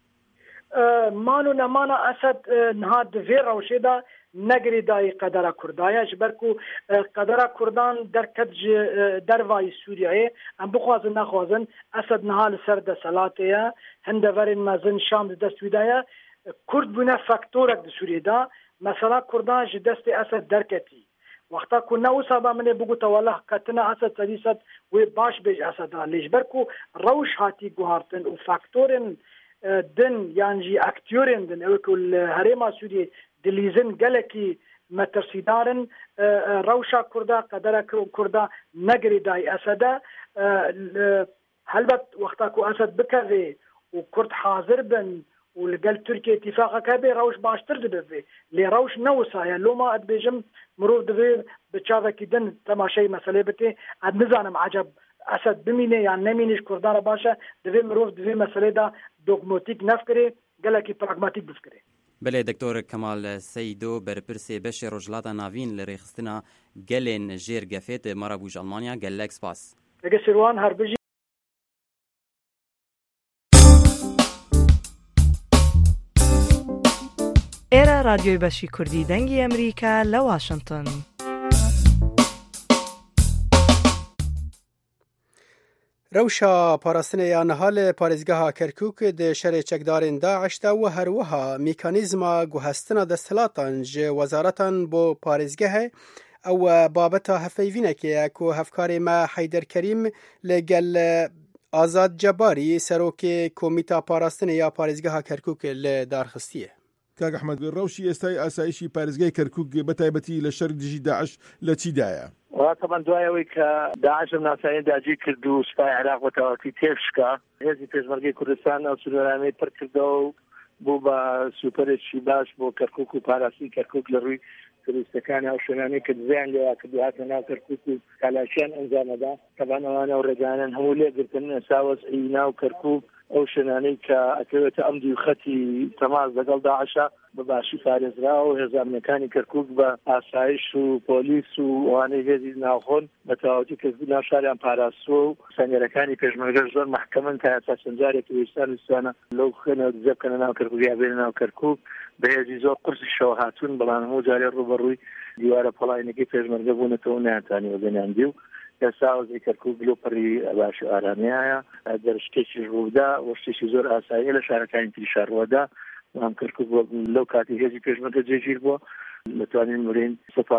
مان و نمانا اسد نهاد في روشدا نگريداي قدر كردايا جبركو قدر كردان در كدج درواي سوريا ام بخوازن نخوازن اسد نهال سرد سلاتيا هندورن مازن شام دست ودايا كرد بنا فاكتورك د سوريا دا مثلا كردان جدست اسد دركتي وقتا كنا وصابا من بقول والله كتنا اسد سديست وباش بيج اسد ليش بركو روش هاتي جوهرتن وفاكتورن دن يعني اكتورن دن او كل هريما سوري دليزن جلكي مترسيدارن روشا كردا قدر كردا نجري داي اسد هلبت وقتا كو اسد بكذي وكرد حاضر بن ولقال تركيا اتفاق كبير روش باشتر دبي لي روش نوسا يا لو ما ادبيجم مرور دبي بتشافا كيدن تماشي مساله بتي اد نزانم عجب اسد بمينه يعني نمينش كردار باشا دبي مرور دبي مساله دا دوغماتيك نفكري قالكي براغماتيك بفكري
بله دكتور كمال سيدو برپرسي بشي رجلاتا نافين لريخستنا گلن جير گفت مرابوج المانيا گلك سپاس
اگه سروان هر بجي
ئێرە رادیۆی بەشی کوردی دەنگی ئەمریکا لە واشنگتن.
روشا پاراستنەیە نەها پارێزگەها کەرکووک د شەرێ چەکدارên داعشدا و هەروەها میکانیزما گوهستنا دەسەڵاتان ji وەزارەتان بۆ پارێزگەهە ئەو بابەتە هەفەیڤینەکەیە کو هەفکارێ me حەیدەر کەریم لەگەل ئازاد جەباری سەرۆکێ کۆمیتا پاراستنەیە پارێزگەها کەرکووک لە دارخستیە.
کاک ئەحمەد ڕەوشی ئێستای ئاسایشی پارێزگای کەرکووک بەتایبەتی لە شەر دژی داعش لە چیدایە؟
طبعا دوایەوەی کە داعش ناسایی داگیر کرد و سوپای عێراق بە تەواوەتی تێکشکا هێزی پێشمەرگەی کوردستان ئەو سنوورانەی پڕ کردەوە و بوو بە سوپەرێکی باش بۆ کەرکووک و پاراستی کەرکووک لە ڕووی تروریستەکانی ئەو شوێنانەی کە دزیان لێوا کردو هاتە ناو کەرکووک و کالاشیان ئەنجامەدا طبعا ئەوانە و ڕێگانن هەموو لێگرتن ئێستا وەزعی ناو کەرکووک ئەو شوێنانەی کە ئەکەوێتە ئەم دوو خەتی تەماس لەگەڵ داعشە بەباشی پارێزراوە و هێزانەکانی کەرکووک بە ئاسایش و پۆلیس و ئەوانەی هێزی ناوخۆن بە تەواوەتی کەسبوو ناو شاریان پاراستووە و سەنگەرەکانی پێشمەرگە زۆر محکەمن تا یاسا چەندجارێکی ویستان ویستوانە لەو خێنەوە دزە بکەنە ناو کەرکووک یا بێنە ناو کەرکووک بە هێزی زۆر قورسی شەوە هاتوون بەڵام هەموو جارێ ڕوبەڕووی دیوارە پەڵاینەکەی پێشمەرگە بوونەتەوە نەیانتوانیوە بێنیاندی و ئێستا وەزی کەرکووک گلۆپەری باش و ئارامایە دەرشتێکی ڕوودا و شتێکی زۆر ئاساییە لە شارەکانی تری شارڕۆدا ئەم کەرکووک لەو کاتی هێزی پێشمەرگە جێگیر بووە دەتوانین مرین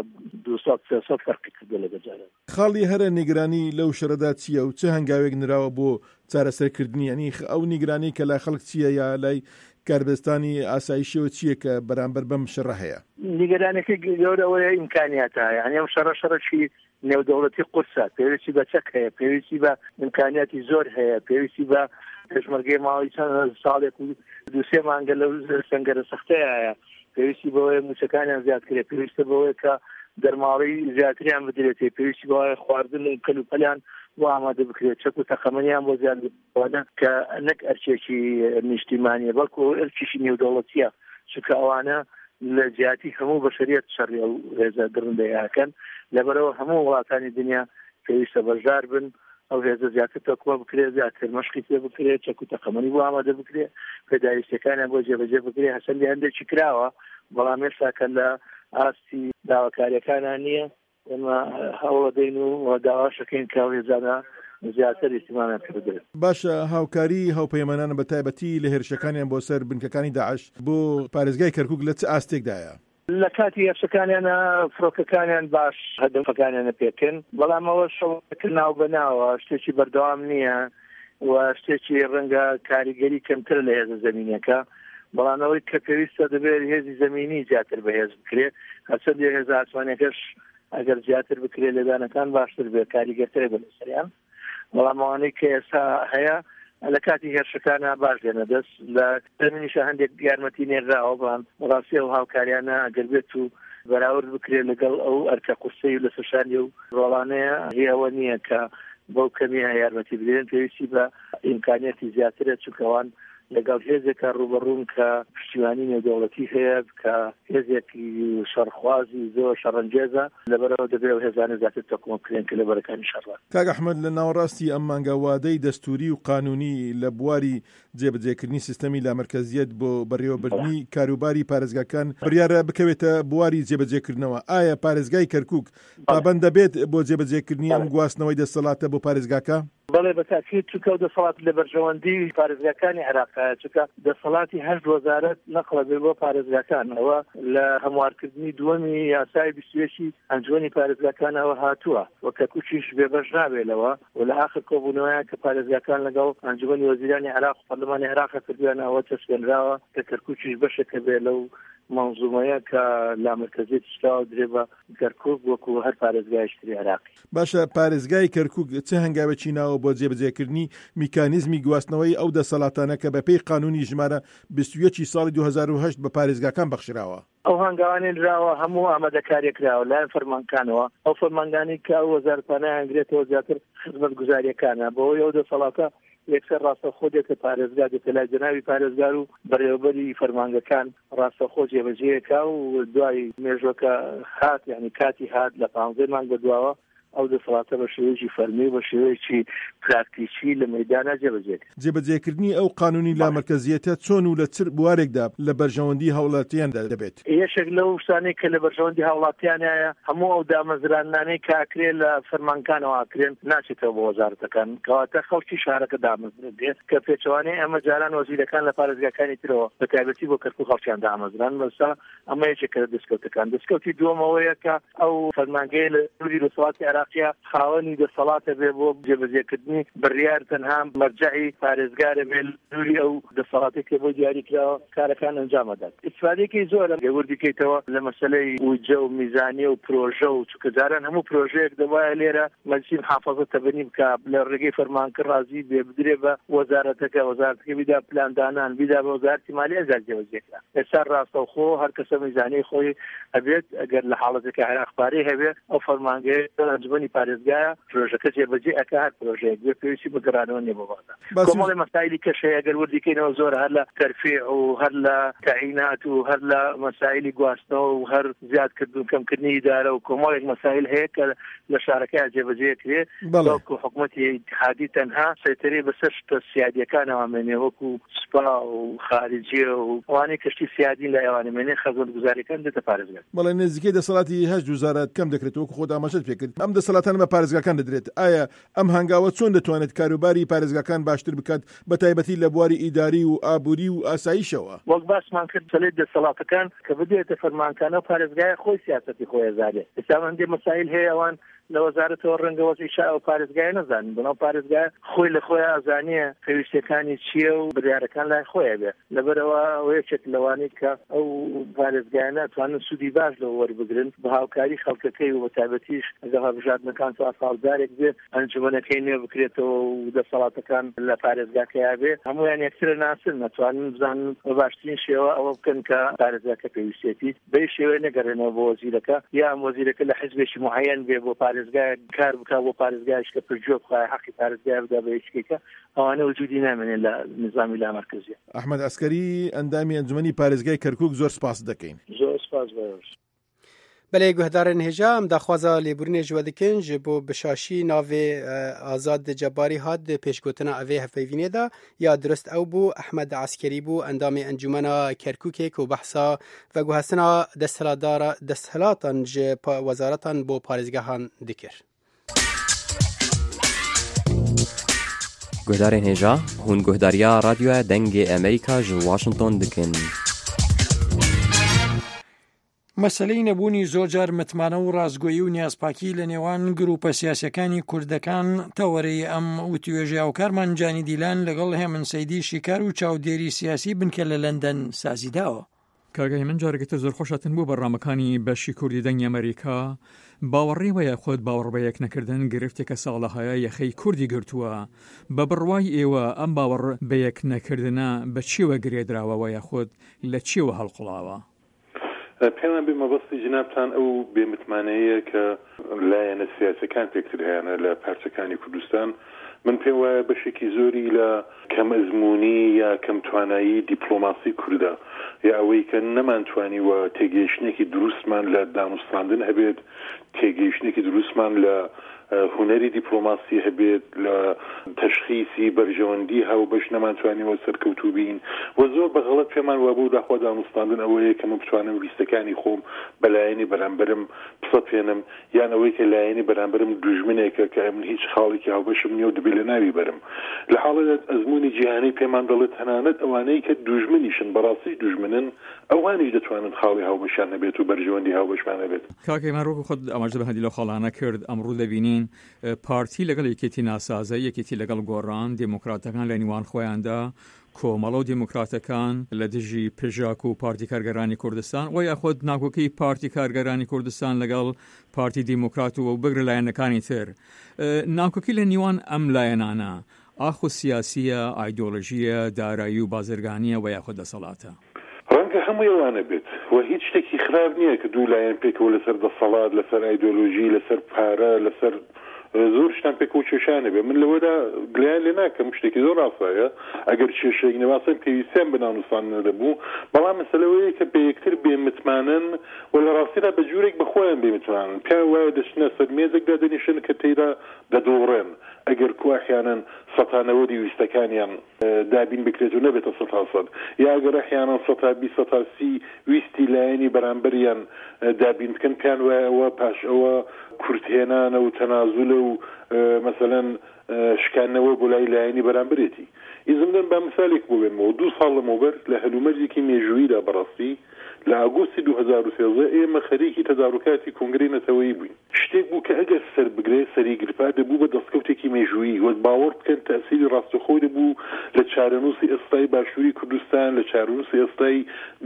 دووسەد سێسەد فەرقی کردو لە بەجارە.
خاڵی هەرە نیگرانی لەو شەرەدا چییە و چه هەنگاوێک نراوە بۆ چارەسەرکردنی ئەنی ئەو نیگرانی کە لای خەڵک چییە یا لای کاربستانی ئاسایشیەوە چییە کە بەرامبەر بەم شەڕە هەیە؟
نیگەرانێکی گەورەوەیە ئیمکانیاتە، یعنی ئەم شەڕە شەڕەشی نێودەوڵەتی قورسە، پێویستی بە چەک هەیە، پێویستی بە ئیمکانیاتی زۆر هەیە، پێویستی بە پێشمەرگەی ماوەی چەند ساڵێک و دوو سێ مانگە لەو سەنگەرە سەختەیە هەیە، پێویستی بەوەی موچەکانیان زیادکرێ، پێویستە بەوەی کە دەرماڵی زیاتریان بدرێت، پێویستی بەوەی خواردن و کەلوپەلیان بۆ ئامادە بکرێت، چەک و تەقەمەنیان بۆ زیاد بوانە کە نەک ئەرچێکی نیشتیمانیە بەڵکو ئەرچێکی نێودەوڵەتیە، چونکە ئەوانە لە جیاتی هەموو بەشەریەت شەڕی ئەو هێزە درندەیەکەن، لەبەرەوە هەموو وڵاتانی دنیا پێویستە بەشدار بن ئەو هێزە زیاتر تۆکوە بکرێت، زیاتر مەشقی پێ بکرێت، چەک و تەقەمەنی بۆ ئامادە بکرێت، پێداویستەکانیان بۆ جێبەجێ بکرێت. هەسەندی هەندێکی کراوە، بەڵام هێشتا کە لە ئاستی داواکاریەکانان نییە، ئێمە هەوڵ دەین و داواشەکەین کە ئەو هێزانە زیاتر ئیسیمانیان کردێت.
باشە، هاوکاری هاوپەیمانانە بە تایبەتی لە هێرشەکانیان بۆ سەر بنکەکانی داعش بۆ پارێزگای کەرکووک لە چ ئاستێکدایە؟
لە کاتی هێرشەکانیانە فڕۆکەکانیان باش هەدەفەکانیانە پێکن، بەڵام ئەوە شەوەکە ناو بەناوە شتێکی بەردەوام نییە و شتێکی ڕەنگە کاریگەری کەمتر لە هێزە زەمینیەکە، بەڵام ئەوەی کە پێویستە دەبێت هێزی زەمینی زیاتر بەهێز بکرێت، هەرچەند هێزە ئاسمانیەکەش ئەگەر زیاتر بکرێت لەدانەکان باشتر بێت، کاریگەرترێ بە لەسەریان، بەڵام ئەوانەی کە ئێستا هەیە لە کاتی هێرشەکانە باش دێنە دەست، لە زەمینیشە هەندێک یارمەتی نێراوە، بەڵام ڕاستی ئەو هاوکاریانە ئەگەر بێت و بەراورد بکرێت لەگەڵ ئەو ئەرکە قورسەی لە سەرشانی و ڕۆڵانەیە هی ئەوە نییە کە بەو کەمیە یارمەتی بدرێن، پێویستی بە ئیمکانیەتی زیاترە، چونکەوان لەگەڵ هێزێکە ڕوبەڕوون کە پشتیوانی نێودەوڵەتی هەیە، کە هێزێکی شەڕخوازی زۆر شەڕەنگێزە، لەبەرەوە دەبێت ئەو هێزانە زیاتر تەقویە بکرێن کە لەبەرەکانی شەڕە.
کاک ئەحمەد، لە ناوەڕاستی ئەم مانگە وادەی دەستوری و قانونی لە بواری جێبەجێکردنی سیستەمی لامەرکەزیەت بۆ بەڕێوەبردنی کاروباری پارێزگاکان بڕیارە بکەوێتە بواری جێبەجێکردنەوە، ئایا پارێزگای کەرکووک پابەند دەبێت بۆ جێبەجێکردنی ئەم گواستنەوەی دەسەڵاتە بۆ پارێزگاکە؟
بەڵێ بەتاکید، چونکە دەسەڵات لە بەرژەوەندی پارێزگاکانی عێراقە، چونکە دەسەڵاتی هەشت وەزارەت نەقڵە بێ بۆ پارێزگاکان، ئەوە لە هەموارکردنی دووەمی یاسای بیستوێشی ئەنجومی پارێزگاکانەوە هاتووە، وە کەرکووکیش بێبەش نابێتەوە، و لە ئاخر کۆبوونەوەیان کە پارێزگاکان لەگەڵ ئەنجومی وەزیرانی عێراق و پەرلەمانی عێراقە کردویانەوە تەسپێنراوە کە کەرکووکیش بەشێکە بێ لەو منظومەیە کە لامەرکەزیەتی شتاوە درێ بە کەرکووک وەکو هەر پارێزگایشتری عێراقی.
باشە، پارێزگای کەرکووک چه هەنگاوێکی ناوە بۆ جێبەجێکردنی میکانیزمی گواستنەوەی ئەو دەسەڵاتانە کە بە پێی قانونی ژمارە بیست و یەکی ساڵی دوو هەزار و هەشت بە پارێزگاکان بەخشراوە؟
ئەو هەنگاوانەی راوە هەموو ئامادەکاریەکراوە لایەن فەرمانکانەوە، ئەو فەرمانگانی کە ئەو وەزارەتانە ئەنگرێتەوە زیاتر خزمەت گوزاریەکانە، بەهۆی ئەو دەسەڵاتە یەکسەر ڕاستەخۆ دێتە پارێزگا، دێتە لای جەناوی پارێزگار و بەڕێوەبەری فەرمانگەکان ڕاستەخۆ جێبەجێیەکا و دوای مێژوەکە هات، یعنی کاتی هات لە پانزەی مانگ بەدواوە ئەو دەسەڵاتە بە شێوەیەکی فەرمی بە شێوەیەکی پراکتیکی لە مەیدانە جێبەجێ
جێبەجێکردنی ئەو قانونی لامەرکەزیەتە چۆن و لە چ بوارێکدا لە بەرژەوەندی هاوڵاتیاندا دەبێت؟
یەکێک لەو شتانەی کە لە بەرژەوەندی هاوڵاتیانایە هەموو ئەو دامەزرانانەی کە ئاکرێت لە فەرمانکانەوە ئاکرێن ناچێتەوە بۆ وەزارەتەکان، کەواتە خەڵکی شارەکە دامەزرێت دێت کە پێچەوانەی ئەمە جاران وەزیرەکان لە پارێزگاکانی ترەوە بە تایبەتی بۆ کەرکووک خەڵکیان دامەزران، بەسا ئەمە یەکێکە لە دەستکەوتەکان. دەستکەوتی دووەمەوەیە کە ئەو فەرمانگەی لە دووری دەسەڵاتی عێراقیە خاوەنی دەسەڵاتە بێ بۆ جێبەجێکردنی بڕیار تەنها مەرجەعی پارێزگارە بێ دووری ئەو دەسەڵاتی کە بۆ دیاریکراوە کارەکان ئەنجامەدات. استفادەیەکی زۆرە گەوردیکەیتەوە لە مەسەلەی وجە و میزانیە و پرۆژە و چونکە جاران هەموو پرۆژەیەک دەوایە لێرە مەجلیسی محافەزە تەبەنی بکە لە ڕێگەی فەرمانکە ڕازی بێ بدرێ بە وەزارەتەکە، وەزارەتەکە بیدا پلاندانان، بیدا بە وەزارەتی مالیە ئەجار جێبەجێکرا. ئێستا ڕاستەوخۆ هەر کەسە میزانیی خۆی هەبێت، ئەگەر لە حاڵەتێکی عێراقپارەی هەبێت ئەو فەرمانگەیە ئەنجومەنی پارێزگایە پرۆژەکە جێبەجێ ئەکا، هەر پرۆژەیەک بێ پێویستی بە گەڕانەوە نیە بۆ بازار. کۆمەڵی مەسایلی کەشەیە ئەگەر وردیکەینەوە زۆر، هەر لە تەرفیع و هەر لە تعیینات و هەر لە مەسایلی گواستنەوە و هەر زیادکردن کەمکردنی ئیدارە و کۆمەڵێک مەسایل هەیە کە لە شارەکەی جێبەجێکرێ، وەکو حکوومەتی ئیتحادی تەنها سەیطرەی بەسەر شتە سیادیەکانەوە ئەمێنێ، وەکو سوپا و خارجیە و ئەوانەی کەشتی سیادی لە ئەوانەمێنێ خەزمەت گوزاریەکان دێتە پارێزگا.
بەڵێ نزیکەی دەسەڵاتی هەشت وزارەت کەم دەکرێت، وەکو خۆت ئاماژەت پێ کرد. ئەم دەسەڵاتانە بە پارێزگاکان دەدرێت. ئایا ئەم هەنگاوە چۆن چۆن دەتوانێت کاروباری پارێزگاکان باشتر بکات بە تایبەتی لە بواری ئیداری و ئابووری و ئاساییشەوە؟
وەک باسمان کرد سەلەی دەسەڵاتەکان کە بدێتە فەرمانکانە و پارێزگای خۆی سیاسەتی خۆی ئەزادێ. ئێستا هەندێ مەسائل هەیە ئەوان لە وەزارەتەوە ڕەنگە وەزیشا ئەو پارێزگای نەزانن، بەناو پارێزگای خۆی لە خۆی ئازانیە پێویستەکانی چییە و بڕیارەکان لای خۆیە بێ. لەبەرەوە ئەو یەکێک لەوانەیە کە ئەو پارێزگایانە توانن سوودی باش لەوە وەربگرن بە هاوکاری خەڵکەکەی و بە تایبەتیش ئەگەر هەڵبژاردنەکان تو ئاساڵدارێک بێ ئەنجومەنەکەی نوێ بکرێتەوە و دەسەڵاتەکان لە پارێزگاکەیا بێ هەمویان یەکترە ناسن نەتوانن بزانن بە باشترین شێوە ئەوە بکەن کە پارێزگاکە پێویستێتی بەی شێوەیە نەگەڕێنەوە بۆ وەزیرەکە یا ئەم وەزیرەکە لە حیزبێکی معەیەن بێ بۆ پارێزگای کار بکات بۆ پارێزگایش کە پرجۆ بخوای حەقی پارێزگای بدا بە هیچکێکە ئەوانە وجودی نامێنێت لە نظامی لامەرکەزیە.
ئەحمەد ئەسکەری ئەندامی ئەنجومەنی پارێزگای کەرکووک زۆر سپاس دەکەین.
زۆر سپاس بەش.
بەلێ گوهدارن هێژا ئەم داخوازا لێبوورنێ ژوە دکن ji بۆ بشاشی navê Azad Cebarî hat pêşgotina evê hevpeyvînê da ya dirist ew bû Ehmed Eskerî bû endamê encûmena Kerkûkê ku behsa veguhestina desthilatان ji wezaratan bo parêzgehan dikir.
Guhdarên hêja hûn guhdariya radyoya dengê Amerîka ji Washington dikin.
مەسەلەی نەبوونی زۆرجار متمانە و ڕازگۆیی و نیازپاکی لە نێوان گروپە سیاسەکانی کوردەکان تەوەرەی ئەم وتوێژیا و کارمانجانی دیلان لەگەڵ هێمن سەیدی شیکار و چاودێری سیاسی بنکە لە لەندەن سازیداوە.
کاگای من جارێکتە زۆر خۆشاتن بوو بەڕامەکانی بەشی کوردی دەنگی ئەمریکا باوەڕی وەیە خۆت باوەڕ بە یەک نەکردن گرفتێکە ساڵەهەیە یەخەی کوردی گرتووە بە بڕوای ئێوە ئەم باوەڕ بە یەک نەکردنە بە چیوە گرێدراوە وەیە خۆت لە چیوە هەڵقوڵاوە؟
پێمان بێ مەبەستی جنابتان ئەو بێمتمانەیە کە لایەنە سیاسەکان پێکتر هەیەنە لە پارچەکانی کوردستان من پێم وایە بەشێکی زۆری لە کەم ئەزمموی یا کەم توانایی دیپلۆماسی کووردە یا ئەوەی کە نەمانتوانیوە تێگەیشتێکی دروستمان لە داموستاندن هەبێت تێگەیشتێکی دروستمان لە هوەری دیپلۆماسی هەبێت لە تەشخیصی بەرژەوەندی هاو بەش نەمانتوانیەوە سەرکەوتوو بین و زۆر بەغەڵەت پێمان وابوو داخوا داموستاندن ئەوەیە کە من بتوانم ویستەکانی خۆم بە لایەنی بەرامبەرم پسە پێێنم یان ئەوەی کە لایەنی بەرامبەرم دوژمنێکە کە من هیچ خاڵێکی هاوبەشم نییە و دەبێت لە ناوی بەرم لە حاڵەت ئەزمموی جیهانی پێمان دەڵێت تەنانەت ئەوانەی کە دوژمنیشن بەڕاستی دوژمنن ئەوانیش دەتوانن خاڵی هاوبەشیان هەبێت و بەرژەوەندی هاوبەشمان هەبێت.
کاکەی من ڕۆک خۆت ئەماژدە بە هەندی لەو خاڵانە کرد ئەمڕوو دەبینین پارتی لەگەڵ یەکێتی ناسازە یەکێتی لەگەڵ گۆڕان دموکراتەکان لە نیوان خۆیاندا کۆمەڵە و دموکراتەکان لە دژی پێژاک و پارتی کارگەرانی کوردستان و یاخۆت ناکۆکەی پارتی کارگەرانی کوردستان لەگەڵ پارتی دیموکرات و بگرە لایەنەکانی تر ناکۆکی لە نیوان ئەم لایەنانە ئاخو سیاسیە ئایدۆلۆژیە دارایی و بازرگانیە و یاخۆ دەسەڵاتە
ڕەنگە هەموو ئەوانە بێت و هیچ شتێکی خراپ نییە کە دوو لایەن پێکەوە لەسەر دەسەڵات لەسەر ئایدۆلۆژی لەسەر پارە لەسەر زۆر شتان پێک و کێشانە بێ من لەوەدا گلیان لێ ناکەم شتێکی زۆر ڕاستایە ئەگەر کێشەی نەواسن پێویستیان بە ناونووسان دەبوو بەڵام مەسەلەوەیە کە بە یەکتر بێمتمانن و لە ڕاستیدا بە جوورێک بەخۆیان بێمتمانن پێیان وایە دەچنە سەر مێزێکدا دەنیشن کە تێیدا دەدۆڕێن ئەگەر کواحیانن سەتانەوەدی ویستەکانیان دابین بکرێت و نەبێتە سەد سەد یا ئەگەر ئەحیانان سەتا بی سەتا سی ویستی لایەنی بەرامبەریان دابین بکەن پێیان وایە ئەوە پاش ئەوە کورتهێنانە و تەنازولە و مەسەلەن شکانەوە بۆ لای لایەنی بەرامبرێتی ئیزمدەن با مثالێک بۆ بێنەوە دوو ساڵ لەمەوبەر لە هەلومەرجێکی مێژوویدا بەڕاستی لە ئاگۆستی دوو هەزار و سێزدە ئێمە خەریکی تەدارکاتی کۆنگرەی نەتەوەیی بووین شتێک بوو کە ئەگەر سەر بگرێ سەری گرپا دەبوو بە دەستکەوتێکی مێژوویی وەک باوەڕ بکەن تەسیری ڕاستەخۆی دەبوو لە چارەنووسی ئێستای باشووری کوردستان لە چارەنووسی ئێستای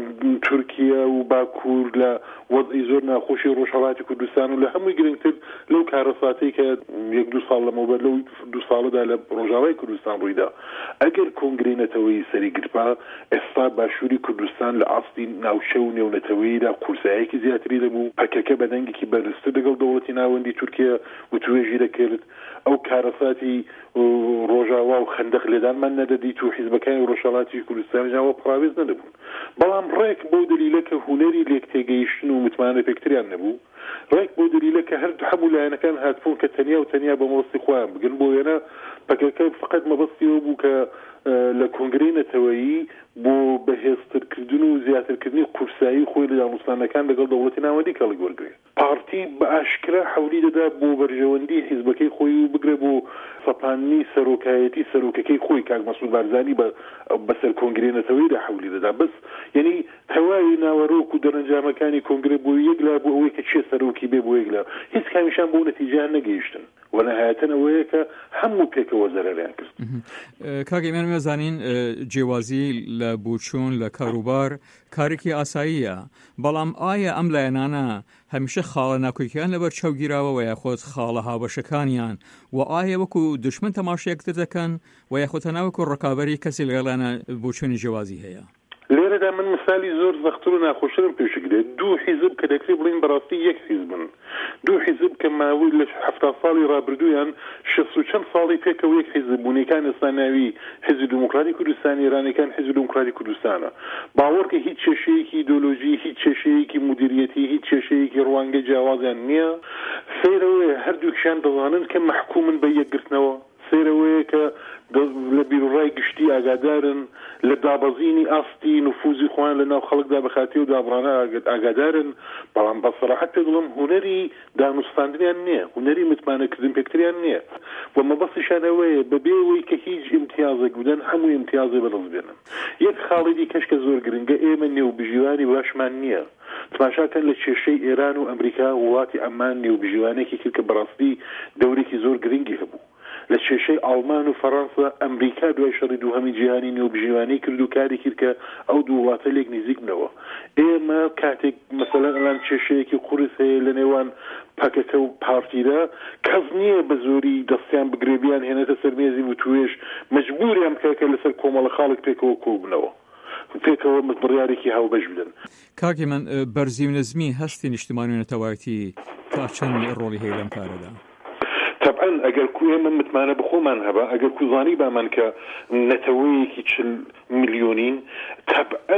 تورکیا و باکوور لە وەزعی زۆر ناخۆشی ڕۆژهەڵاتی کوردستان و لە هەمووی گرنگتر لەو کارەساتەی کە یەک دوو ساڵ لەمەوبەر لەو دوو ساڵەدا لە ڕۆژاوای کوردستان ڕوویدا ئەگەر کۆنگرەی نەتەوەیی سەری گرپا ئێستا باشووری کوردستان لە ئاستی ناوچە و نێونەتەوەییدا قورسایەکی زیاتری دەبوو پەکەکە بەدەنگێکی بەرزتر لەگەڵ دەوڵەتی ناوەندی تورکیا و توێژی دەکرد ئەو کارەساتی ڕۆژاوا و خەندەق لێدانمان نەدەدیت و حیزبەکانی ڕۆژهەڵاتی کوردستان ژاوە پراوێز نەدەبوون بەڵام ڕێک بەو دلیلە کە هوەری لێک تێگەیشتن و متمانە پێکتریان نەبوو ڕێک بۆ دلیلە کە هەردوو هەموو لایەنەکان هاتبوون کە تەنیا و تەنیا بە مەبەستی خۆیان بگەن بۆ وێنە پەکەکە فقط مەبەستیەوە بوو کە لە کۆنگرەی نەتەوەیی بۆ بەهێزترکردن و زیاترکردنی قورسایی خۆی لە داموستانەکان لەگەڵ دەوڵەتی ناوەندی کەڵک وەرگێت. پارتی بە ئاشکرا حەولی دەدا بۆ بەرژەوەندی حیزبەکەی خۆی و بگرێ بۆ سەپاندنی سەرۆکایەتی سەرۆکەکەی خۆی کاک مەسعود بارزانی بەسەر کۆنگرەی نەتەوەییدا حەولی دەدا. بەس یعنی تەواوی ناوەڕۆک و دەرەنجامەکانی کۆنگرە بۆ یەکلا بۆ ئەوەی کە چێ سەرۆکی بێ بۆ یەکلا هیچ کامیشان بۆ نەتیجیان نەگەیشتن و نەهایەتەن ئەوەیە کە هەموو پێکەوە زەرەریان کرد.
کاک ئێمە مێزانین جێوازی لە بووچوون لە کاروبار کارێکی ئاساییە، بەڵام ئایا ئەم لایەنانە هەمیشە خاڵە ناکۆیکیان لەبەر چاوگیراوە و یاخۆت خاڵە هاوبەشەکانیان و ئایا وەکو دشمن تەماشایەکتر دەکەن و یاخۆتە ناوەکو ڕکابەری کەسی لەگەڵانە بووچوونی جێوازی هەیە؟
لێرەدا من مثالی زۆر زەختر و ناخۆشترم پێشگرێت. دوو حیزب کە دەکرێت بڵین بەڕاستی یەک حیزبن، دوو حیزب کە ماوەی لە هەفتا ساڵی ڕابردوویان شەست و چەند ساڵی پێکەوە یەک حیزب بوون. یەکان ئێستا ناوی حیزب دیموکراتی کوردستانی ئێرانەکان حیزب دیموکراتی کوردستانە. باوەڕکە هیچ کێشەیەکی ئیدۆلۆژی، هیچ کێشەیەکی مدیریەتی، هیچ کێشەیەکی ڕوانگەی جیاوازیان نییە. سەیرەوەیە هەردووکیان دەزانن کە مەحکومن بە یەکگرتنەوە. سەیرەوەیە کە لە بیرڕای گشتی ئاگادارن، لە دابەزینی ئاستی نفوزی خۆیان لە ناو خەڵکدا بەخاتی و دابڕانە ئاگادارن. بەڵام بە سەراحەت پێ دڵم هونەری دانوستاندنیان نییە، هونەری متمانەکردن پێکتریان نییە و مەبەستیشان ئەوەیە بەبێ ئەوەی کە هیچ ئیمتیازێک بدەن هەموو ئیمتیازێ بەدەست بێنن. یەک خاڵی دیکەش کە زۆر گرنگە ئێمە نێوبژیوانی باشمان نییە. تماشاکەن لە کێشەی ئێران و ئەمریکا وڵاتی ئەمان نێوبژیوانێکی کرد کە بەڕاستی دەورێکی زۆر گرنگی هەبوو. لە کێشەی ئەڵمان و فەڕەنسا ئەمریکا دوای شەڕی دووهەمی جیهانی نێوبژیوانی کرد و کاری کرد کە ئەو دوو وڵاتە لێک نزیک بنەوە. ئێمە کاتێک مەسەلەن ئەلان کێشەیەکی قورس هەیە لە نێوان پاکەکە و پارتیدا کەس نییە بە زۆری دەستیان بگرێبیان هێنێتە سەرمێزی و توێش مەجبوریان بکە لەسەر کۆمەڵە خاڵک پێکەوە کۆ بنەوە پێکەوە متبڕیارێکی هاوبەش بدەن.
کاکی من بەرزی و نزمی هەستی نیشتیمانی و نەتەوایەتی تا چەند ڕۆڵی هەیە لەم کارەدا؟
طبعا ئەگەر کو ئێمە متمانە بخۆمان هەبە، ئەگەر کوزانی بامان کە نەتەوەیەکی چل میلیۆنین طبعا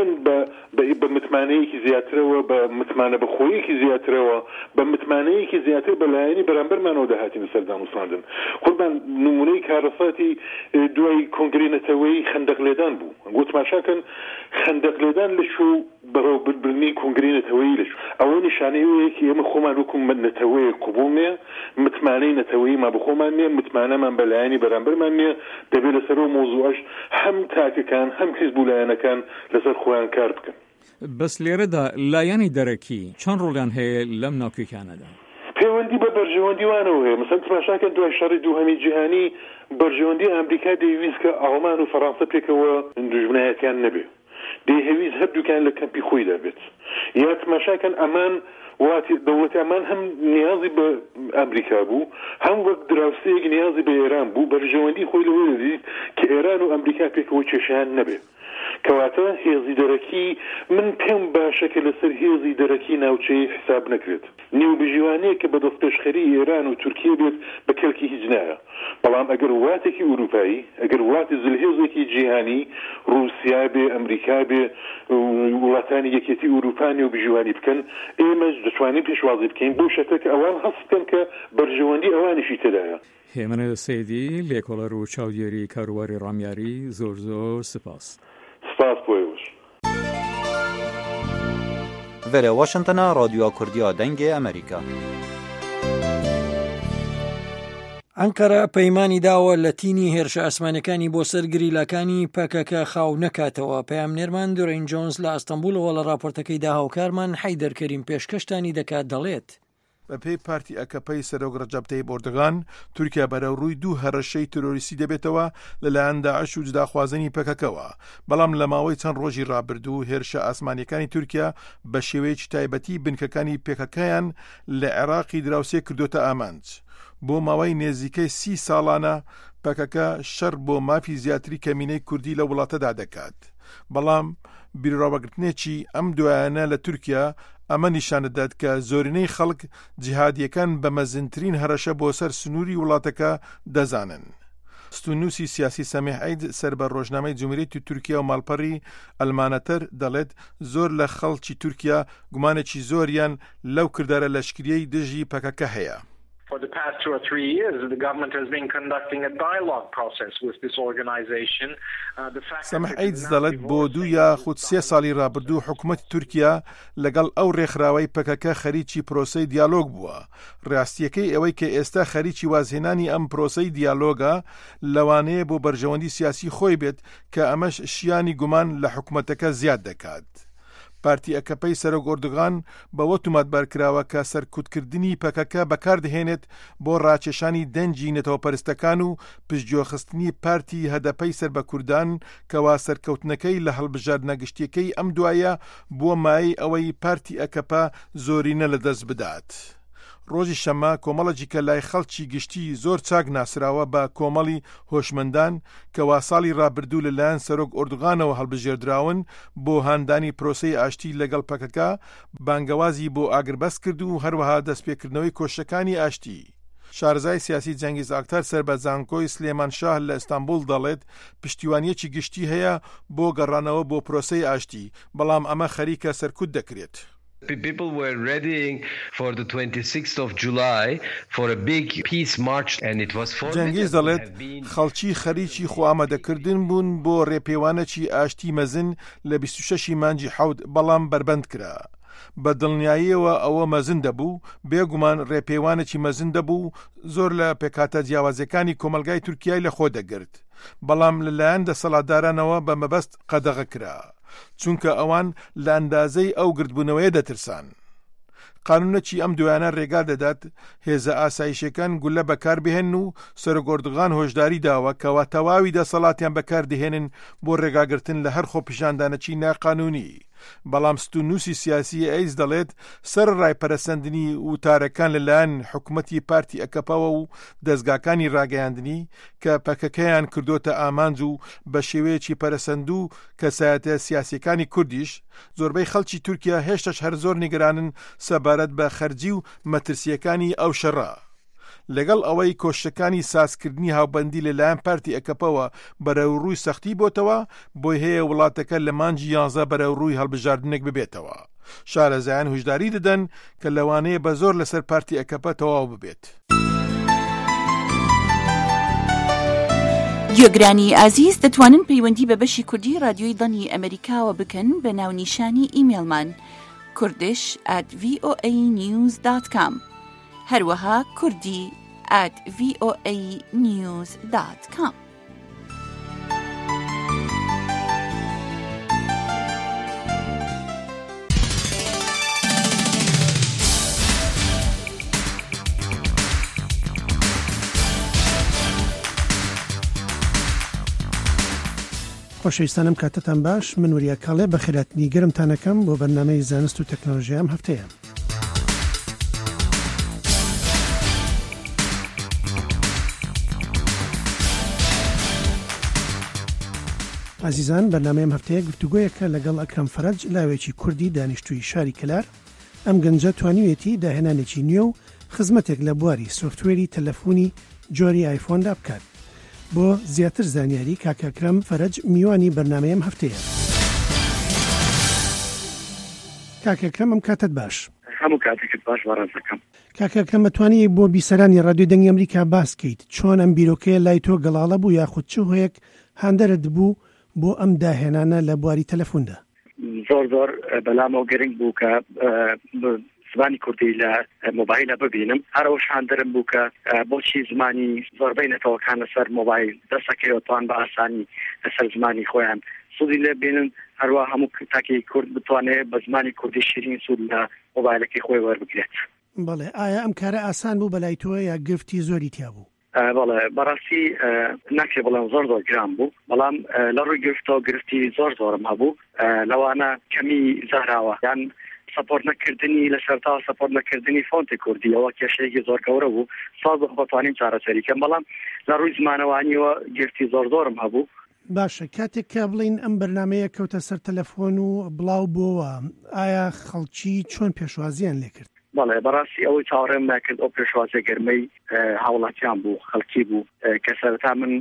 بە متمانەیەکی زیاترەوە، بە متمانە بەخۆیەکی زیاترەوە، بە متمانەیەکی زیاتر بەلایەنی بەرامبەرمانەوە داهاتین سەردان وساندن. قوربان نمونەی کارەساتی دوای کۆنگرەی نەتەوەیی خەندەق لێدان بوو. گوتماشاکەن خەندەق لێدان لەشوو بەڕێوە بردنی کۆنگرەی نەتەوەیی لەشوو ئەوە نیشانەیەکی ئێمە خۆمان وەکو نەتەوەیە قبوڵ نییە، متمانەی نەتەوەیی ما بخۆمان نییە، متمانەمان بەلایەنی بەرامبەرمان نییە. دەبێت لەسەرەوە مۆزوعەش هەم تاکەکان هەم حیزب و لایەنەکان لەسەر خۆیان کار بکەن.
بەس لێرەدا لایەنی دەرەکی چەند ڕۆڵیان هەیە لەم ناوکێکانەدا؟
پەیوەندی بە بەرژەوەندیوانەوە هەیە. مەسەڵەن تماشاکە دوای شەڕی دووهەمی جیهانی بەرژەوەندی ئەمریکا دەیویست کە ئەڵمان و فەڕەنسا پێکەوە دوژمنایەتیان نەبێ، دەیهەویست هەردووکیان لە کەمپی خۆیدا بێت. یا تماشاکەن ئەمان وڵاتی دەوڵەتی ئەمان هەم نیازی بە ئەمریکا بوو، هەم وەک دراوسەیەک نیازی بە ئێران بوو. بەرژەوەندی خۆی لەوەی دەدیت کە ئێران و ئەمریکا پێکەوە کێشەیان نەبێ. کەواتە هێزی دەرەکی من پێم باشە کە لەسەر هێزی دەرەکی ناوچەی حساب نەکرێت. نێوبژیوانەیە کە بەدەست پێشخەری ئێران و تورکیە بێت بە کەلکی هیچ نایە. بەڵام ئەگەر وڵاتێکی ئوروپایی، ئەگەر وڵاتی زلهێزێکی جیهانی، رووسیا بێ، ئەمریکا بێ، وڵاتانی یەکێتی ئوروپا نێوبژیوانی بکەن، ئێمەش دەتوانین پێشوازی بکەین بۆ شەکە کە ئەوان هەست بکەن کە بەرژەوەندی ئەوانیشی تێدایە.
هێمنە سەیدی لێکۆڵەر و چاودێری کاروباری ڕامیاری، زۆر زۆر سپاس.
سپاس بۆیەوەش.
Vere Washingtona رادیۆ کوردیا دەنگی ئەمریکا.
ئەنقەرە پەیمانی داوە لە تینی هێرشە ئاسمانەکانی بۆ سەرگریلەکانی پەکەکە خاو نەکاتەوە. پەیامنێرمان دوڕین جۆنز لە ئەستەمبولەوە لە راپۆرتەکەیدا هاوکارمان حەیدەر کەریم پێشکەشتانی دەکات، دەڵێت
بەپێی پارتی ئەکەپەی سەرۆک ڕەجەب تەیب ئۆردۆغان تورکیا بەرەو ڕووی دوو هەڕەشەی تۆرۆریستی دەبێتەوە لەلایەن داعش و جداخوازنی پەکەکەوە. بەڵام لە ماوەی چەند ڕۆژی ڕابردوو هێرشە ئاسمانیەکانی تورکیا بە شێوەیەکی تایبەتی بنکەکانی پێکەکەیان لە عێراقی دراوسێ کردوتە ئامانج. بۆ ماوەی نێزیکەی سی ساڵانە پەکەکە شەڕ بۆ مافی زیاتری کەمینەی کوردی لە وڵاتەدا دەکات. بەڵام بیرڕاوەگرتنێکی ئەم دوایانە لە تورکیا ئەمە نیشانەدات کە زۆرینەی خەڵک جیهادیەکان بە مەزنترین هەرەشە بۆ سەر سنووری وڵاتەکە دەزانن. ستونوسی سیاسی سەمیح عەید سەربەر ڕۆژنامەی جمهوریەتی تورکیا و ماڵپەڕی ئەلمانەتەر دەڵێت زۆر لە خەڵکی تورکیا گومانێکی زۆریان لەو کردارە لەشکریەی دژی پەکەکە هەیە.
For the past two or three years, the government has been conducting a dialogue process with this organization.
سەمیح عەید دەڵێت بۆ دوو یا خود سێ ساڵی ڕابردوو حکوومەتی تورکیا لەگەڵ ئەو ڕێکخراوەی پەکەکە خەریکی پرۆسەی دیالۆگ بووە. ڕاستیەکەی ئەوەی کە ئێستا خەریکی وازهێنانی ئەم پرۆسەی دیالۆگە لەوانەیە بۆ بەرژەوەندی سیاسی خۆی بێت کە ئەمەش شیانی گومان لە حکوومەتەکە زیاد دەکات. پارتی ئەکەپەی سەرۆک ئۆردوغان بەوە توماتبارکراوە کە سەرکوتکردنی پەکەکە بەکاردهێنێت بۆ ڕاکێشانی دەنجی نەتەوەپەرستەکان و پشتگوێخستنی پارتی هەدەپەی سەر بە کوردان کەوا سەرکەوتنەکەی لە هەڵبژاردنە گشتیەکەی ئەم دوایە بۆ مای ئەوەی پارتی ئەکەپە زۆرینە لەدەست بدات. ڕۆژی شەمە کۆمەڵێکی کە لای خەڵکی گشتی زۆر چاک ناسراوە بە کۆمەڵی هۆشمەندان کەوا ساڵی ڕابردوو لەلایەن سەرۆک ئۆردوغانەوە هەڵبژێردراون بۆ هاندانی پرۆسەی ئاشتی لەگەڵ پەکەکە بانگەوازی بۆ ئاگربەست کرد و هەروەها دەستپێکردنەوەی کۆشەکانی ئاشتی. شارزای سیاسی جەنگیز ئاکتار سەر بە زانکۆی سلێمان شاه لە ئیستانبول دەڵێت پشتیوانیەکی گشتی هەیە بۆ گەڕانەوە بۆ پرۆسەی ئاشتی، بەڵام ئەمە خەریکە سەرکوت دەکرێت.
People were ready for the twenty-sixth of July for a big peace march and it was for
جەنگیز دەڵێت خەڵکی خەریکی خۆ ئامادەکردن بوون بۆ ڕێپێوانێکی ئاشتی مەزن لە بیست و شەشی مانگی حەوت بەڵام بربەند کرا. بە دڵنیاییەوە ئەوە مەزن دەبوو، بێگومان ڕێپێوانێکی مەزن دەبوو، زۆر لە پێکاتە جیاوازەکانی کۆمەلگای تورکیای لە خۆ دەگرت، بەڵام لەلایەن دەسەڵاتدارانەوە بە مەبەست قەدەغە کرا، چونکە ئەوان لە ئەندازەی ئەو گردبوونەوەیە دەترسان. قانونەکی ئەم دوایانە ڕێگا دەدات هێزە ئاسایشەکان گولە بەکاربهێن و سەرۆک ئۆردوغان هۆشداری داوە کەوا تەواوی دەسەڵاتیان بەکاردهێنن بۆ ڕێگاگرتن لە هەر خۆپیشاندانەکی ناقانونی. بەڵام ستونوسی سیاسی ئەیز دەڵێت سەر ڕایپەرەسەندنی وتارەکان لەلایەن حکوومەتی پارتی ئەکەپەوە و دەستگاکانی ڕاگەیاندنی کە پەکەکەیان کردوتە ئامانج و بە شێوەیەکی پەرەسەندوو کەسایەتە سیاسیەکانی کوردیش زۆربەی خەڵکی تورکیا هێشتاش هەر زۆر نیگەرانن سەبارەت بە خەرجی و مەترسیەکانی ئەو شەڕە. لەگەڵ ئەوەی کۆشتەکانی سازکردنی هاوبەندی لەلایەن پارتی ئەکەپەوە بەرەو ڕووی سەختی بۆتەوە بۆی هەیە وڵاتەکە لە مانگی یانزە بەرەو ڕووی هەڵبژاردنێک ببێتەوە. شارەزایان هۆشداری دەدەن کە لەوانەیە بە زۆر لەسەر پارتی ئەکەپە تەواو ببێت.
گوێگرانی ئازیز دەتوانن پەیوەندی بە بەشی کوردی رادیۆی دڵی ئەمریکاوە بکەن بە ناونیشانی ئیمێلمان kurdish at v o a news dot com هەروەها کوردی at v o a news dot com.
خۆشەویستانم کاتتان باش، من وریە کاڵێ بە خێراتنی گەرمتانەکەم بۆ بەرنامەی زانست و تەکنۆلۆژیام هەفتەیە. عزیزان، بەرنامەیەم هەفتەیە گفتوگۆیەکە لەگەڵ ئەکرەم فەرەج، لاوێکی کوردی دانیشتووی شاری کلار. ئەم گەنجە توانیوێتی داهێنانێکی نییە و خزمەتێک لە بواری سۆفتوێری تەلەفۆنی جۆری ئایفۆندا بکات. بۆ زیاتر زانیاری کاکەکرەم فەرەج میوانی بەرنامەیەم هەفتەیە. کاکەکرەم ئەم کاتت باش.
هەموو کاتێکت باش وەڕازەکەم.
کاکەکەم بەتوانی بۆ بیسەرانی ڕادیۆ دەنگی ئەمریکا باس بکەیت چۆن ئەم بیرۆکەیە لای تۆ گەڵاڵە بوو یاخود چ هۆیەک هاندەرت بوو بۆ ئەم داهێنانە لە بواری تەلەفۆندا؟
زۆر زۆر بەلامەوە گرنگ بوو کە زمانی کوردی لە مۆبایلە ببینم، هەروەش هاندەرم بوو کە بۆچی زمانی زۆربەی نەتەوەکان لەسەر مۆبایل دەستەکەوەتوان بە ئاسانی لەسەر زمانی خۆیان سوودی لێ بینن، هەروە هەموو تاکی کورد بتوانێت بە زمانی کوردی شیرین سوود لە مۆبایلەکەی خۆی وەربگرێت.
بەڵێ، ئایا ئەم کارە ئاسان بوو بەلای تۆ یا گرفتی زۆری تیا بوو؟
بەڵێ، بەڕاستی ناکرێ بڵێم زۆر زۆر گران بوو، بەڵام لە ڕووی گرفتەوە گرفتی زۆر زۆرم هەبوو. لەوانە کەمی زاراوە یان سپۆرت نەکردنی لە سەرتاوە سپۆرت نەکردنی فۆنتی کوردی ئەوە کێشەیەکی زۆر گەورە بوو. ساز بەتوانین چارەسەریکەم، بەڵام لە ڕووی زمانەوانیەوە گرفتی زۆر زۆرم هەبوو.
باشە، کاتێک کە بڵین ئەم بەرنمەیە کەوتە سەر تەلەفۆن و بڵاو بووە، ئایا خەڵکی چۆن پێشوازیان لێ کرد؟
بەڵێ، بەڕاستی ئەوەی چاوەڕێم ناکرد ئەو پێشوازە گەرمەی هاوڵاتیان بوو، خەڵکی بوو کە سەرەتا من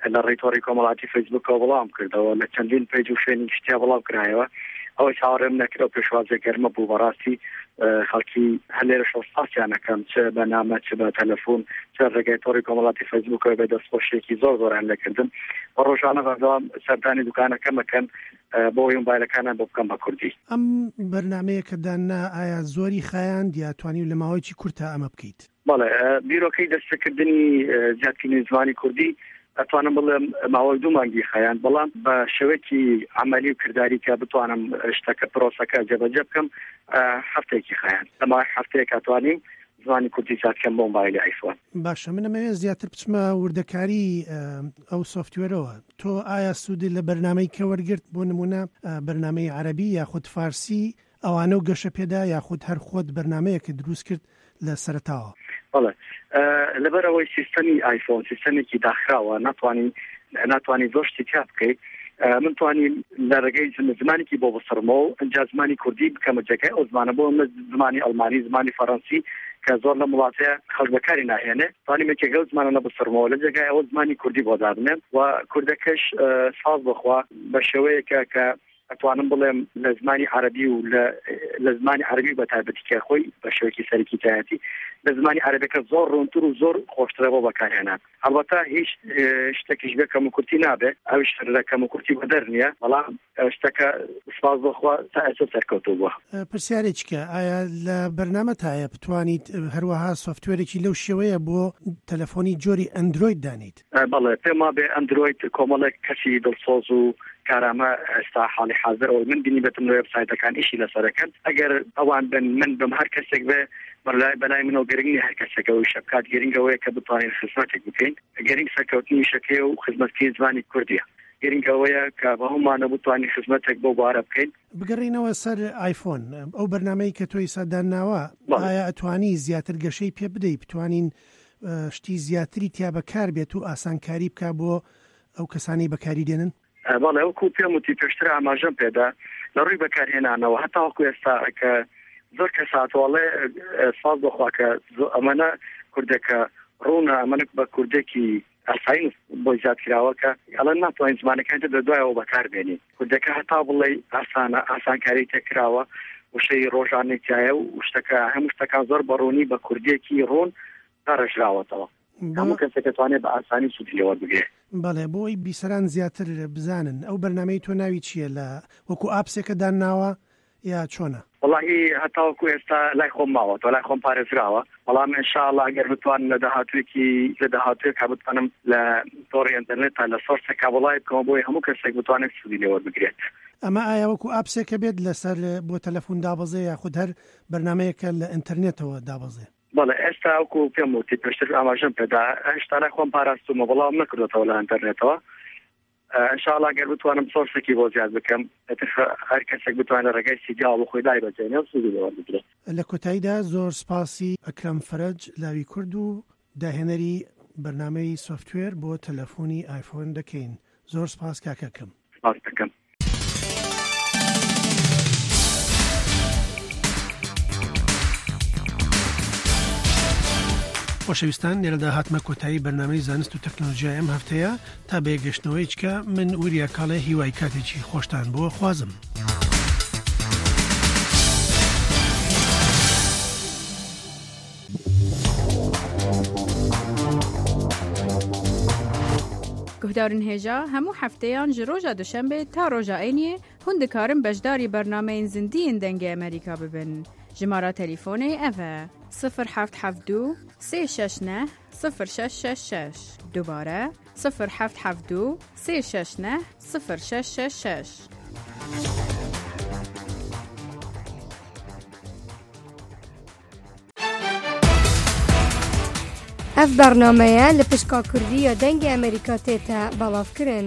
لە ڕێتۆری کۆمەڵاتی فەیسبووکەوە بەڵام کردەوە لە چەندین پێیج و شوێنی شتیا بەڵام کرایەوە ئەوەی چاوەڕێم نەکرد و پێشوازە گەرمە بوو بەڕاستی خەڵکی هەلێرە شۆستاسیانەکەم چ بە نامە چ بە تەلەفۆن چ ڕێگای تۆڕی کۆمەڵاتی فەیسبووکەوە بە دەستخۆشیێکی زۆر زۆران لەکردم بە ڕۆژانە بەردەوام سەردانی دوکانەکەمەکەن بۆ موبایلەکانە بۆ بکەم بە کوردی.
ئەم بەرنمەیە کە دانا ئایا زۆری خایان دیاتوانی لە ماوەیەکی کورتە ئەمە بکەیت؟
بەڵێ بیرۆکەی دەستەکردنی زیادکردنی زمانی کوردی ئەتوانم بڵێم ماوەی دوو مانگی خەیان بەڵام بە شێوەیەکی عملی و کردداری کە بتوانم شتەکە پرۆسەکە جێبەجێ بکەم هەفتێکی خەیان لەما هەفتەیە کاتوانیم زمانی کوردی زیادکەم بۆ موبایلی ئایفۆن.
باشە منەمەوێت زیاتر بچمە وردەکاری ئەو سۆفتوێرەوە. تۆ ئایا سوودی لە بەرنامەی کە وەرگرت بۆ نمونە بەرنامەی عەرەبی یاخود فارسی ئەوانە و گەشە پێدا یاخود هەر خۆت بەرنمەیەکە دروست کرد لە سەرەتاوە؟
بەڵێ لەبەرەوەی سیستەمی ئایفۆن سیستەمێکی داخراوە ناتوانین ناتوانانی زۆر شتی تیا بکەیت من توانیم لە ڕێگەی زمانێکی بۆ بسڕمەوە ئەنجا زمانی کوردی بکەمە جێگای ئەو زمانە بۆ زمانی ئەڵمانی زمانی فەڕەنسی کە زۆر لە وڵاتەیە خەڵک بەکاری ناهێنێ توانیم یەکێک ئەو زمانە لە بسڕمەوە لە جێگای ئەوە زمانی کوردی بۆ دابنێن و کوردەکەش ساز بخوا بە شێوەیەکە کە ئەتوانم بڵێم لە زمانی عەرەبی و لە زمانی عەرەبی بە تایبەتیکە خۆی بە شێوەیەکی سەرەکی تایەتی لە زمانی عەرەبیەکە زۆر ڕوونتر و زۆر خۆشترە بۆ بەکارهێنان. ئەڵبەتە هیچ شتێکیش بێ کەم و کورتی نابێ ئەوش لە کەم و کورتی بەدەر نییە بەڵام شتەکە سپاس بخوا تا ئێستا سەرکەوتوو بووە.
پرسیارێککە ئایا لە بەرنامەتایە بتوانیت هەروەها سۆفتوێرێکی لەو شێوەیە بۆ تەلەفۆنی جۆری ئەندروید دانیت؟
بەڵێ پێما بێ ئەندروید کۆمەڵێک کەسی دڵسۆز و کارامە ئێستا حاڵی حاضر ئەو من بینی بێتم لە وێبسایتەکان ئیشی لەسەرەکەن ئەگەر ئەوان بن من بم هەر کەسێک بێ بەلای بەلای منەوە گرنگی هەر کەسێکەوەی شەبکات گرنگەوەیە کە بتوانین خزمەتێک بکەین گرنگ سەرکەوتنی شەکێ و خزمەتکردنی زمانی کوردیە گرنگەوەیە کە بە هەمومانە بتوانین خزمەتێک بۆ بوارە بکەین.
بگەڕینەوە سەر ئایفۆن ئەو بەرنامەی کە تۆی سەردانناوە ئایا ئەتوانی زیاتر گەشەی پێ بدەیت بتوانین شتی زیاتری تیا بەکار بێت و ئاسانکاری بکە بۆ ئەو کەسانی بەکاری دێنن؟
بەڵێ وەکو پێم وتی پێشتر ئاماژەم پێدا لە ڕووی بەکارهێنانەوە هەتا وەکو ئێستا کە زۆر کەس هاتووەڵێ ساز بخوا کە ئەمەنە کوردێکە ڕوونە ئەمەنە بە کوردێکی ئاسایی بۆ زیادکراوە کە ئەڵەن ناتوانین زمانەکانتە دەدوایەوە بەکاربێنی کوردەکە هەتا بڵێ ئاسانە ئاسانکاری تێکراوە وشەی ڕۆژانێکایە و شتەکە هەموو شتەکان زۆر بەڕوونی بە کوردێکی ڕوون داڕژراوەتەوە هەموو کەسێک دەتوانێت بە ئاسانی سوودی لێوە بگرێت.
بەڵێ بۆی بیسەران زیاتر بزانن ئەو بەرنامەی تۆ ناوی چییە لە وەکو ئاپسێکە داناوە یا چۆنە؟
وڵی هەتاوەکو ئێستا لای خۆم ماوە تۆ لای خۆم پارێزراوە بەڵام ئینشاءالله ئەگەر بتوان لە داهاتوێکی لە داهاتوێک کا بتوانم لە تۆڕی ئینتەرنێت تا لە سۆرسێکا وڵای بکەمە بۆی هەموو کەسێک بتوانێت سوودی لێوە بگرێت.
ئەمە ئایا وەکو ئاپسێکە بێت لەسەر بۆ تەلەفۆن دابەزێ یاخود هەر بەرنمەیەکە لە ئینتەرنێتەوە دابەزێ؟
بەڵێ ئێستا وەکو پێم وتی پێشتر ئاماژەم پێدا هێشتا لای خۆم پاراستومە بەڵام نەکردێتەوە لە ئینتەرنێتەوە ئینشاءالله ئەگەر بتوانم سۆرسێکی بۆ زیاد بکەم هەر کەسێک بتوانێت ڕێگای سیدیا بۆ خۆی دای بەجێنێ و سوودی لێوە بگرێت.
لە کۆتاییدا زۆر سپاسی ئەکرەم فەرەج لاوی کورد و داهێنەری بەرنامەی سۆفتوێر بۆ تەلەفۆنی ئایفۆن دەکەین. زۆر سپاس کاکەکەم.
سپاس دەکەم.
خۆشەویستان لێرەدا هاتمە کۆتایی بەرنامەی زانست و تەکنۆلۆژیای ئەم هەفتەیە تا بەیەگەشتنەوەیچکە من وریا کاڵێ هیوای کاتێکی خۆشتان بۆ خوازم.
گهدارن هێژا هەموو هەفتەیان ji ڕۆژە دوشەمبێ تا ڕۆژە ئەینێ هون دikarin beşdarî bernameyên zindiyên dengê Amerîka bibin. Jimara telefônê ev e sıfır heft heft du sê şeş neh sıfır şeş şeş şeş. Dubare sıfır heft heft du sê şeş neh sıfır şeş şeş şeş.
ev bernameye li pişka Kurdiya dengê Amerîka tê te belavkirin.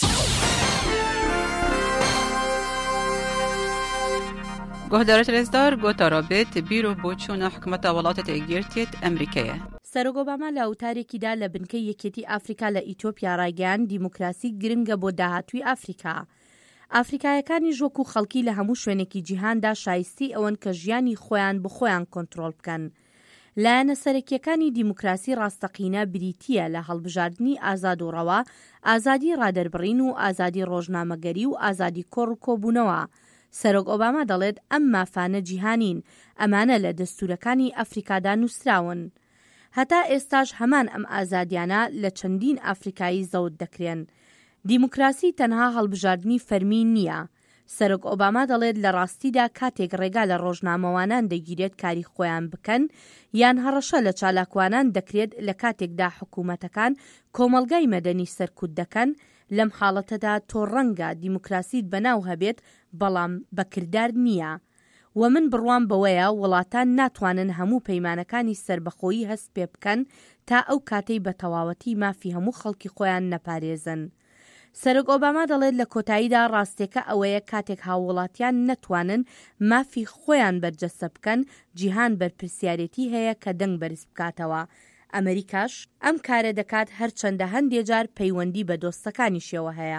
گهدارت رزدار گوتا رابط بیرو بۆچوونە حکومەتە وڵاتە یەکگرتوێت ئەمریکایە.
سەرۆک ئۆباما لە ئەوتارێکیدا لە بنکەی یەکێتی ئافریکا لە ئیتۆپیا ڕایگەیاند دیموکراسی گرنگە بۆ داهاتووی ئافریکا. ئافریکایەکانی ژوەکو خەڵکی لە هەموو شوێنێکی جیهاندا شایستی ئەوەن کە ژیانی خۆیان بخۆیان کۆنتڕۆڵ بکەن. لایەنە سەرەکیەکانی دیموکراسی ڕاستەقینە بریتیە لە هەڵبژاردننی ئازاد و ڕەوا، ئازادی ڕادەربڕین و ئازادی ڕۆژنامەگەری و ئازادی کۆڕ و کۆبوونەوە. سەرۆک ئۆباما دەڵێت ئەم مافانە جیهانین، ئەمانە لە دەستورەکانی ئەفریکادا نووسراون. هەتا ئێستاش هەمان ئەم ئازادیانە لە چەندین ئافریکایی زەوت دەکرێن. دیموکراسی تەنها هەڵبژاردننی فەرمی نییە. سەرۆک ئۆباما دەڵێت لە ڕاستیدا کاتێک ڕێگا لە ڕۆژنامەوانان دەگیرێت کاری خۆیان بکەن یان هەڕەشە لە چالاکوانان دەکرێت لە کاتێکدا حکوومەتەکان کۆمەڵگای مەدەنی سەرکوت دەکەن، لەم حاڵەتەدا تۆ ڕەنگە دیموکراسیت بەناو هەبێت بەڵام بەکردار نییە. و من بڕوام بەوەیە وڵاتان ناتوانن هەموو پەیمانەکانی سربەخۆیی هەست پێ بکەن تا ئەو کاتەی بە تەواوەتی مافی هەموو خەڵکی خۆیان نەپارێزن. سەرۆک ئۆباما دەڵێت لە کۆتاییدا ڕاستێکە ئەوەیە کاتێک هاوڵاتیان نەتوانن مافی خۆیان بەرجەستە بکەن، جیهان بەرپرسیارەتی هەیە کە دەنگ بەرز بکاتەوە. ئەمریکاش ئەم کارە دەکات هەرچەندە هەندێک جار پەیوەندی بە دۆستەکانی شێوە هەیە.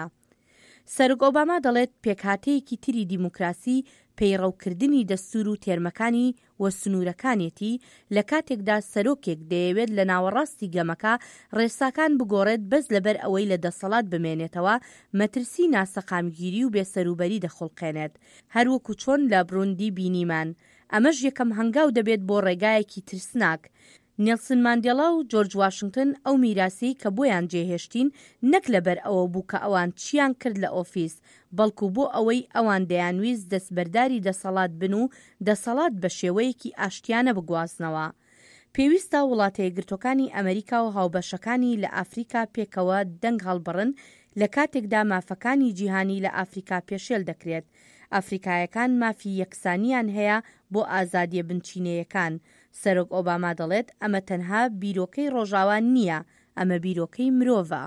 سەرۆک ئۆباما دەڵێت پێکهاتەیەکی تری دیموکراسی پەیڕەوکردنی دەستور و تێرمەکانی و سنوورەکانێتی لە کاتێکدا سەرۆکێک دەیەوێت لە ناوەڕاستی گەمەکە ڕێساکان بگۆڕێت بەس لەبەر ئەوەی لە دەسەڵات بمێنێتەوە مەترسی ناسەقامگیری و بێسەروبەری دەخڵقێنێت، هەروەکو چۆن لە بروندی بینیمان. ئەمەش یەکەم هەنگاو دەبێت بۆ ڕێگایەکی ترسناک. نیلسن ماندێلا و جۆرج واشنگتن ئەو میراسی کە بۆیان جێهێشتین نەک لەبەر ئەوە بوو کە ئەوان چیان کرد لە ئۆفیس، بەڵکو بۆ ئەوەی ئەوان دەیانویست دەستبەرداری دەسەڵات بن و دەسەڵات بە شێوەیەکی ئاشتیانە بگوازنەوە. پێویستە وڵاتە یەکگرتوەکانی ئەمریکا و هاوبەشەکانی لە ئافریکا پێکەوە دەنگ هەڵبڕن لە کاتێکدا مافەکانی جیهانی لە ئافریکا پێشێل دەکرێت. ئافریکایەکان مافی یەکسانیان هەیە بۆ ئازادیە بنچینەیەکان. سەرۆک ئۆباما دەڵێت ئەمە تەنها بیرۆکەی ڕۆژاوان نییە، ئەمە بیرۆکەی مرۆڤە.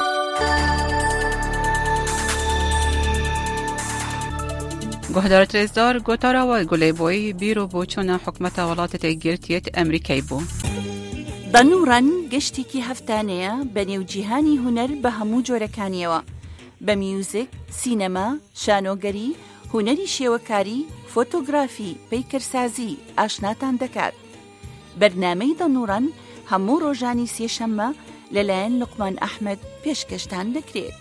گۆهدارە ڕێزدار گۆتاراوە گولەی بۆی بیرۆ بۆ چۆنە حکومەتە وڵاتە گرتیت ئەمریکای بوو.
دەنوڕەن گەشتێکی هەفتانەیە بە نێوجیهانی هونەر بە هەموو جۆرەکانیەوە، بە میوزیک، سینەما، شانۆگەری، هونەری شێوەکاری، فۆتۆگرافی، پەیکەرسازی ئاشناتان دەکات. بەرنامەی دەنوڕەن هەموو ڕۆژانی سێشەممە لەلایەن لوقمان ئەحمەد پێشکەشتان دەکرێت.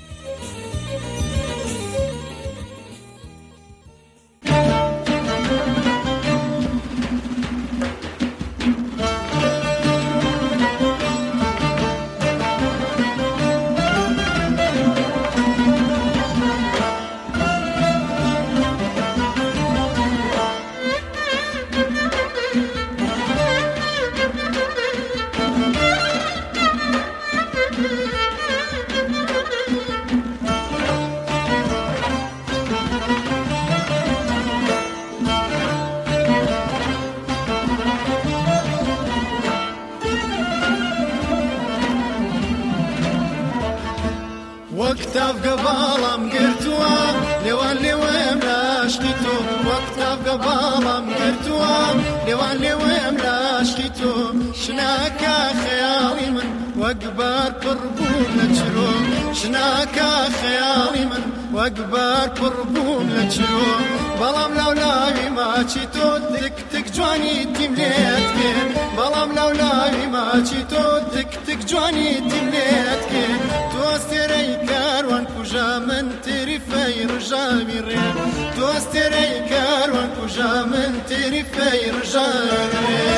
وەکتاف گەباڵام گرتووە لێوان لێوێم لە عاشقی تۆ، وەکتاف گەباڵام گرتووە لێوان لێوێم لە عاشقی تۆ، شناکە خەیاڵی من وەک بار پڕ بووم لە چرۆ، شناکە خەیاڵی من وەک بار پڕ بووم لە چرۆ، بەڵام لاولاوی ماچی تۆ تک تک جوانی تیم لێت کرد، بەڵام لاولاوی ماچی تۆ تک تک جوانی تیم لێت کرد، تۆ سێرەی کاروان کوژا من تێری فەی ڕژاوی ڕێ، تۆ سێرەی کاروان کوژا من تێری فەی ڕژاوی ڕێ.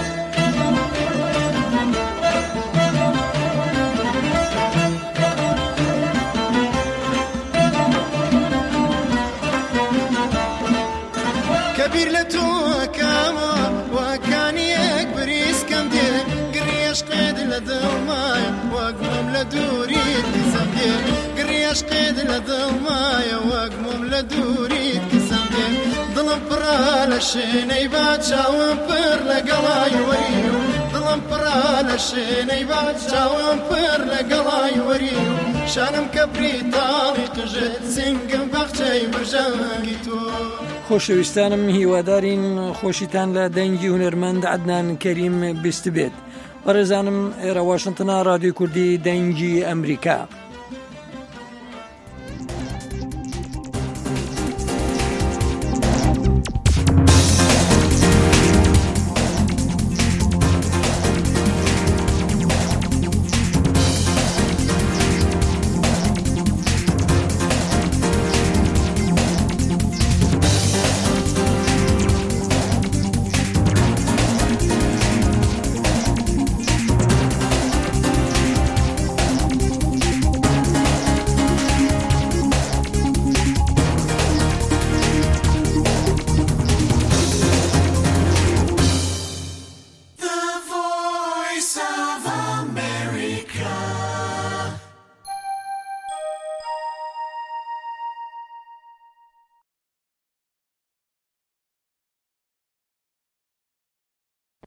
کەبیر لە تۆ کامەوە واکانی یەک بریسکەم دێ، گڕیەش قێد لە دڵمایە وەک مۆم لە دووریت کسەم دێ، گڕیەش قێد لە دڵمایە وەک مۆم لە دووریت کسەم دێ، دڵم پڕا لە شوێنەی با چاوم پڕ لە گەڵای وەری و، دڵم پڕا لە شوێنەی با چاوم پڕ لە گەڵای وەری و، شانم کە بریتاڵی قژێت سنگم بەخچەی بژەنگی تۆ.
خۆشەویستانم هیوادارین خۆشیتان لە دەنگی هونەرمەند عەدنان کەریم بیست بێت. بەڕێزانم ئێرە واشنتنە رادیۆی کوردی دەنگی ئەمریکا.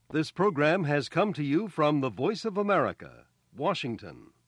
This program has come to you from the Voice of America, Washington.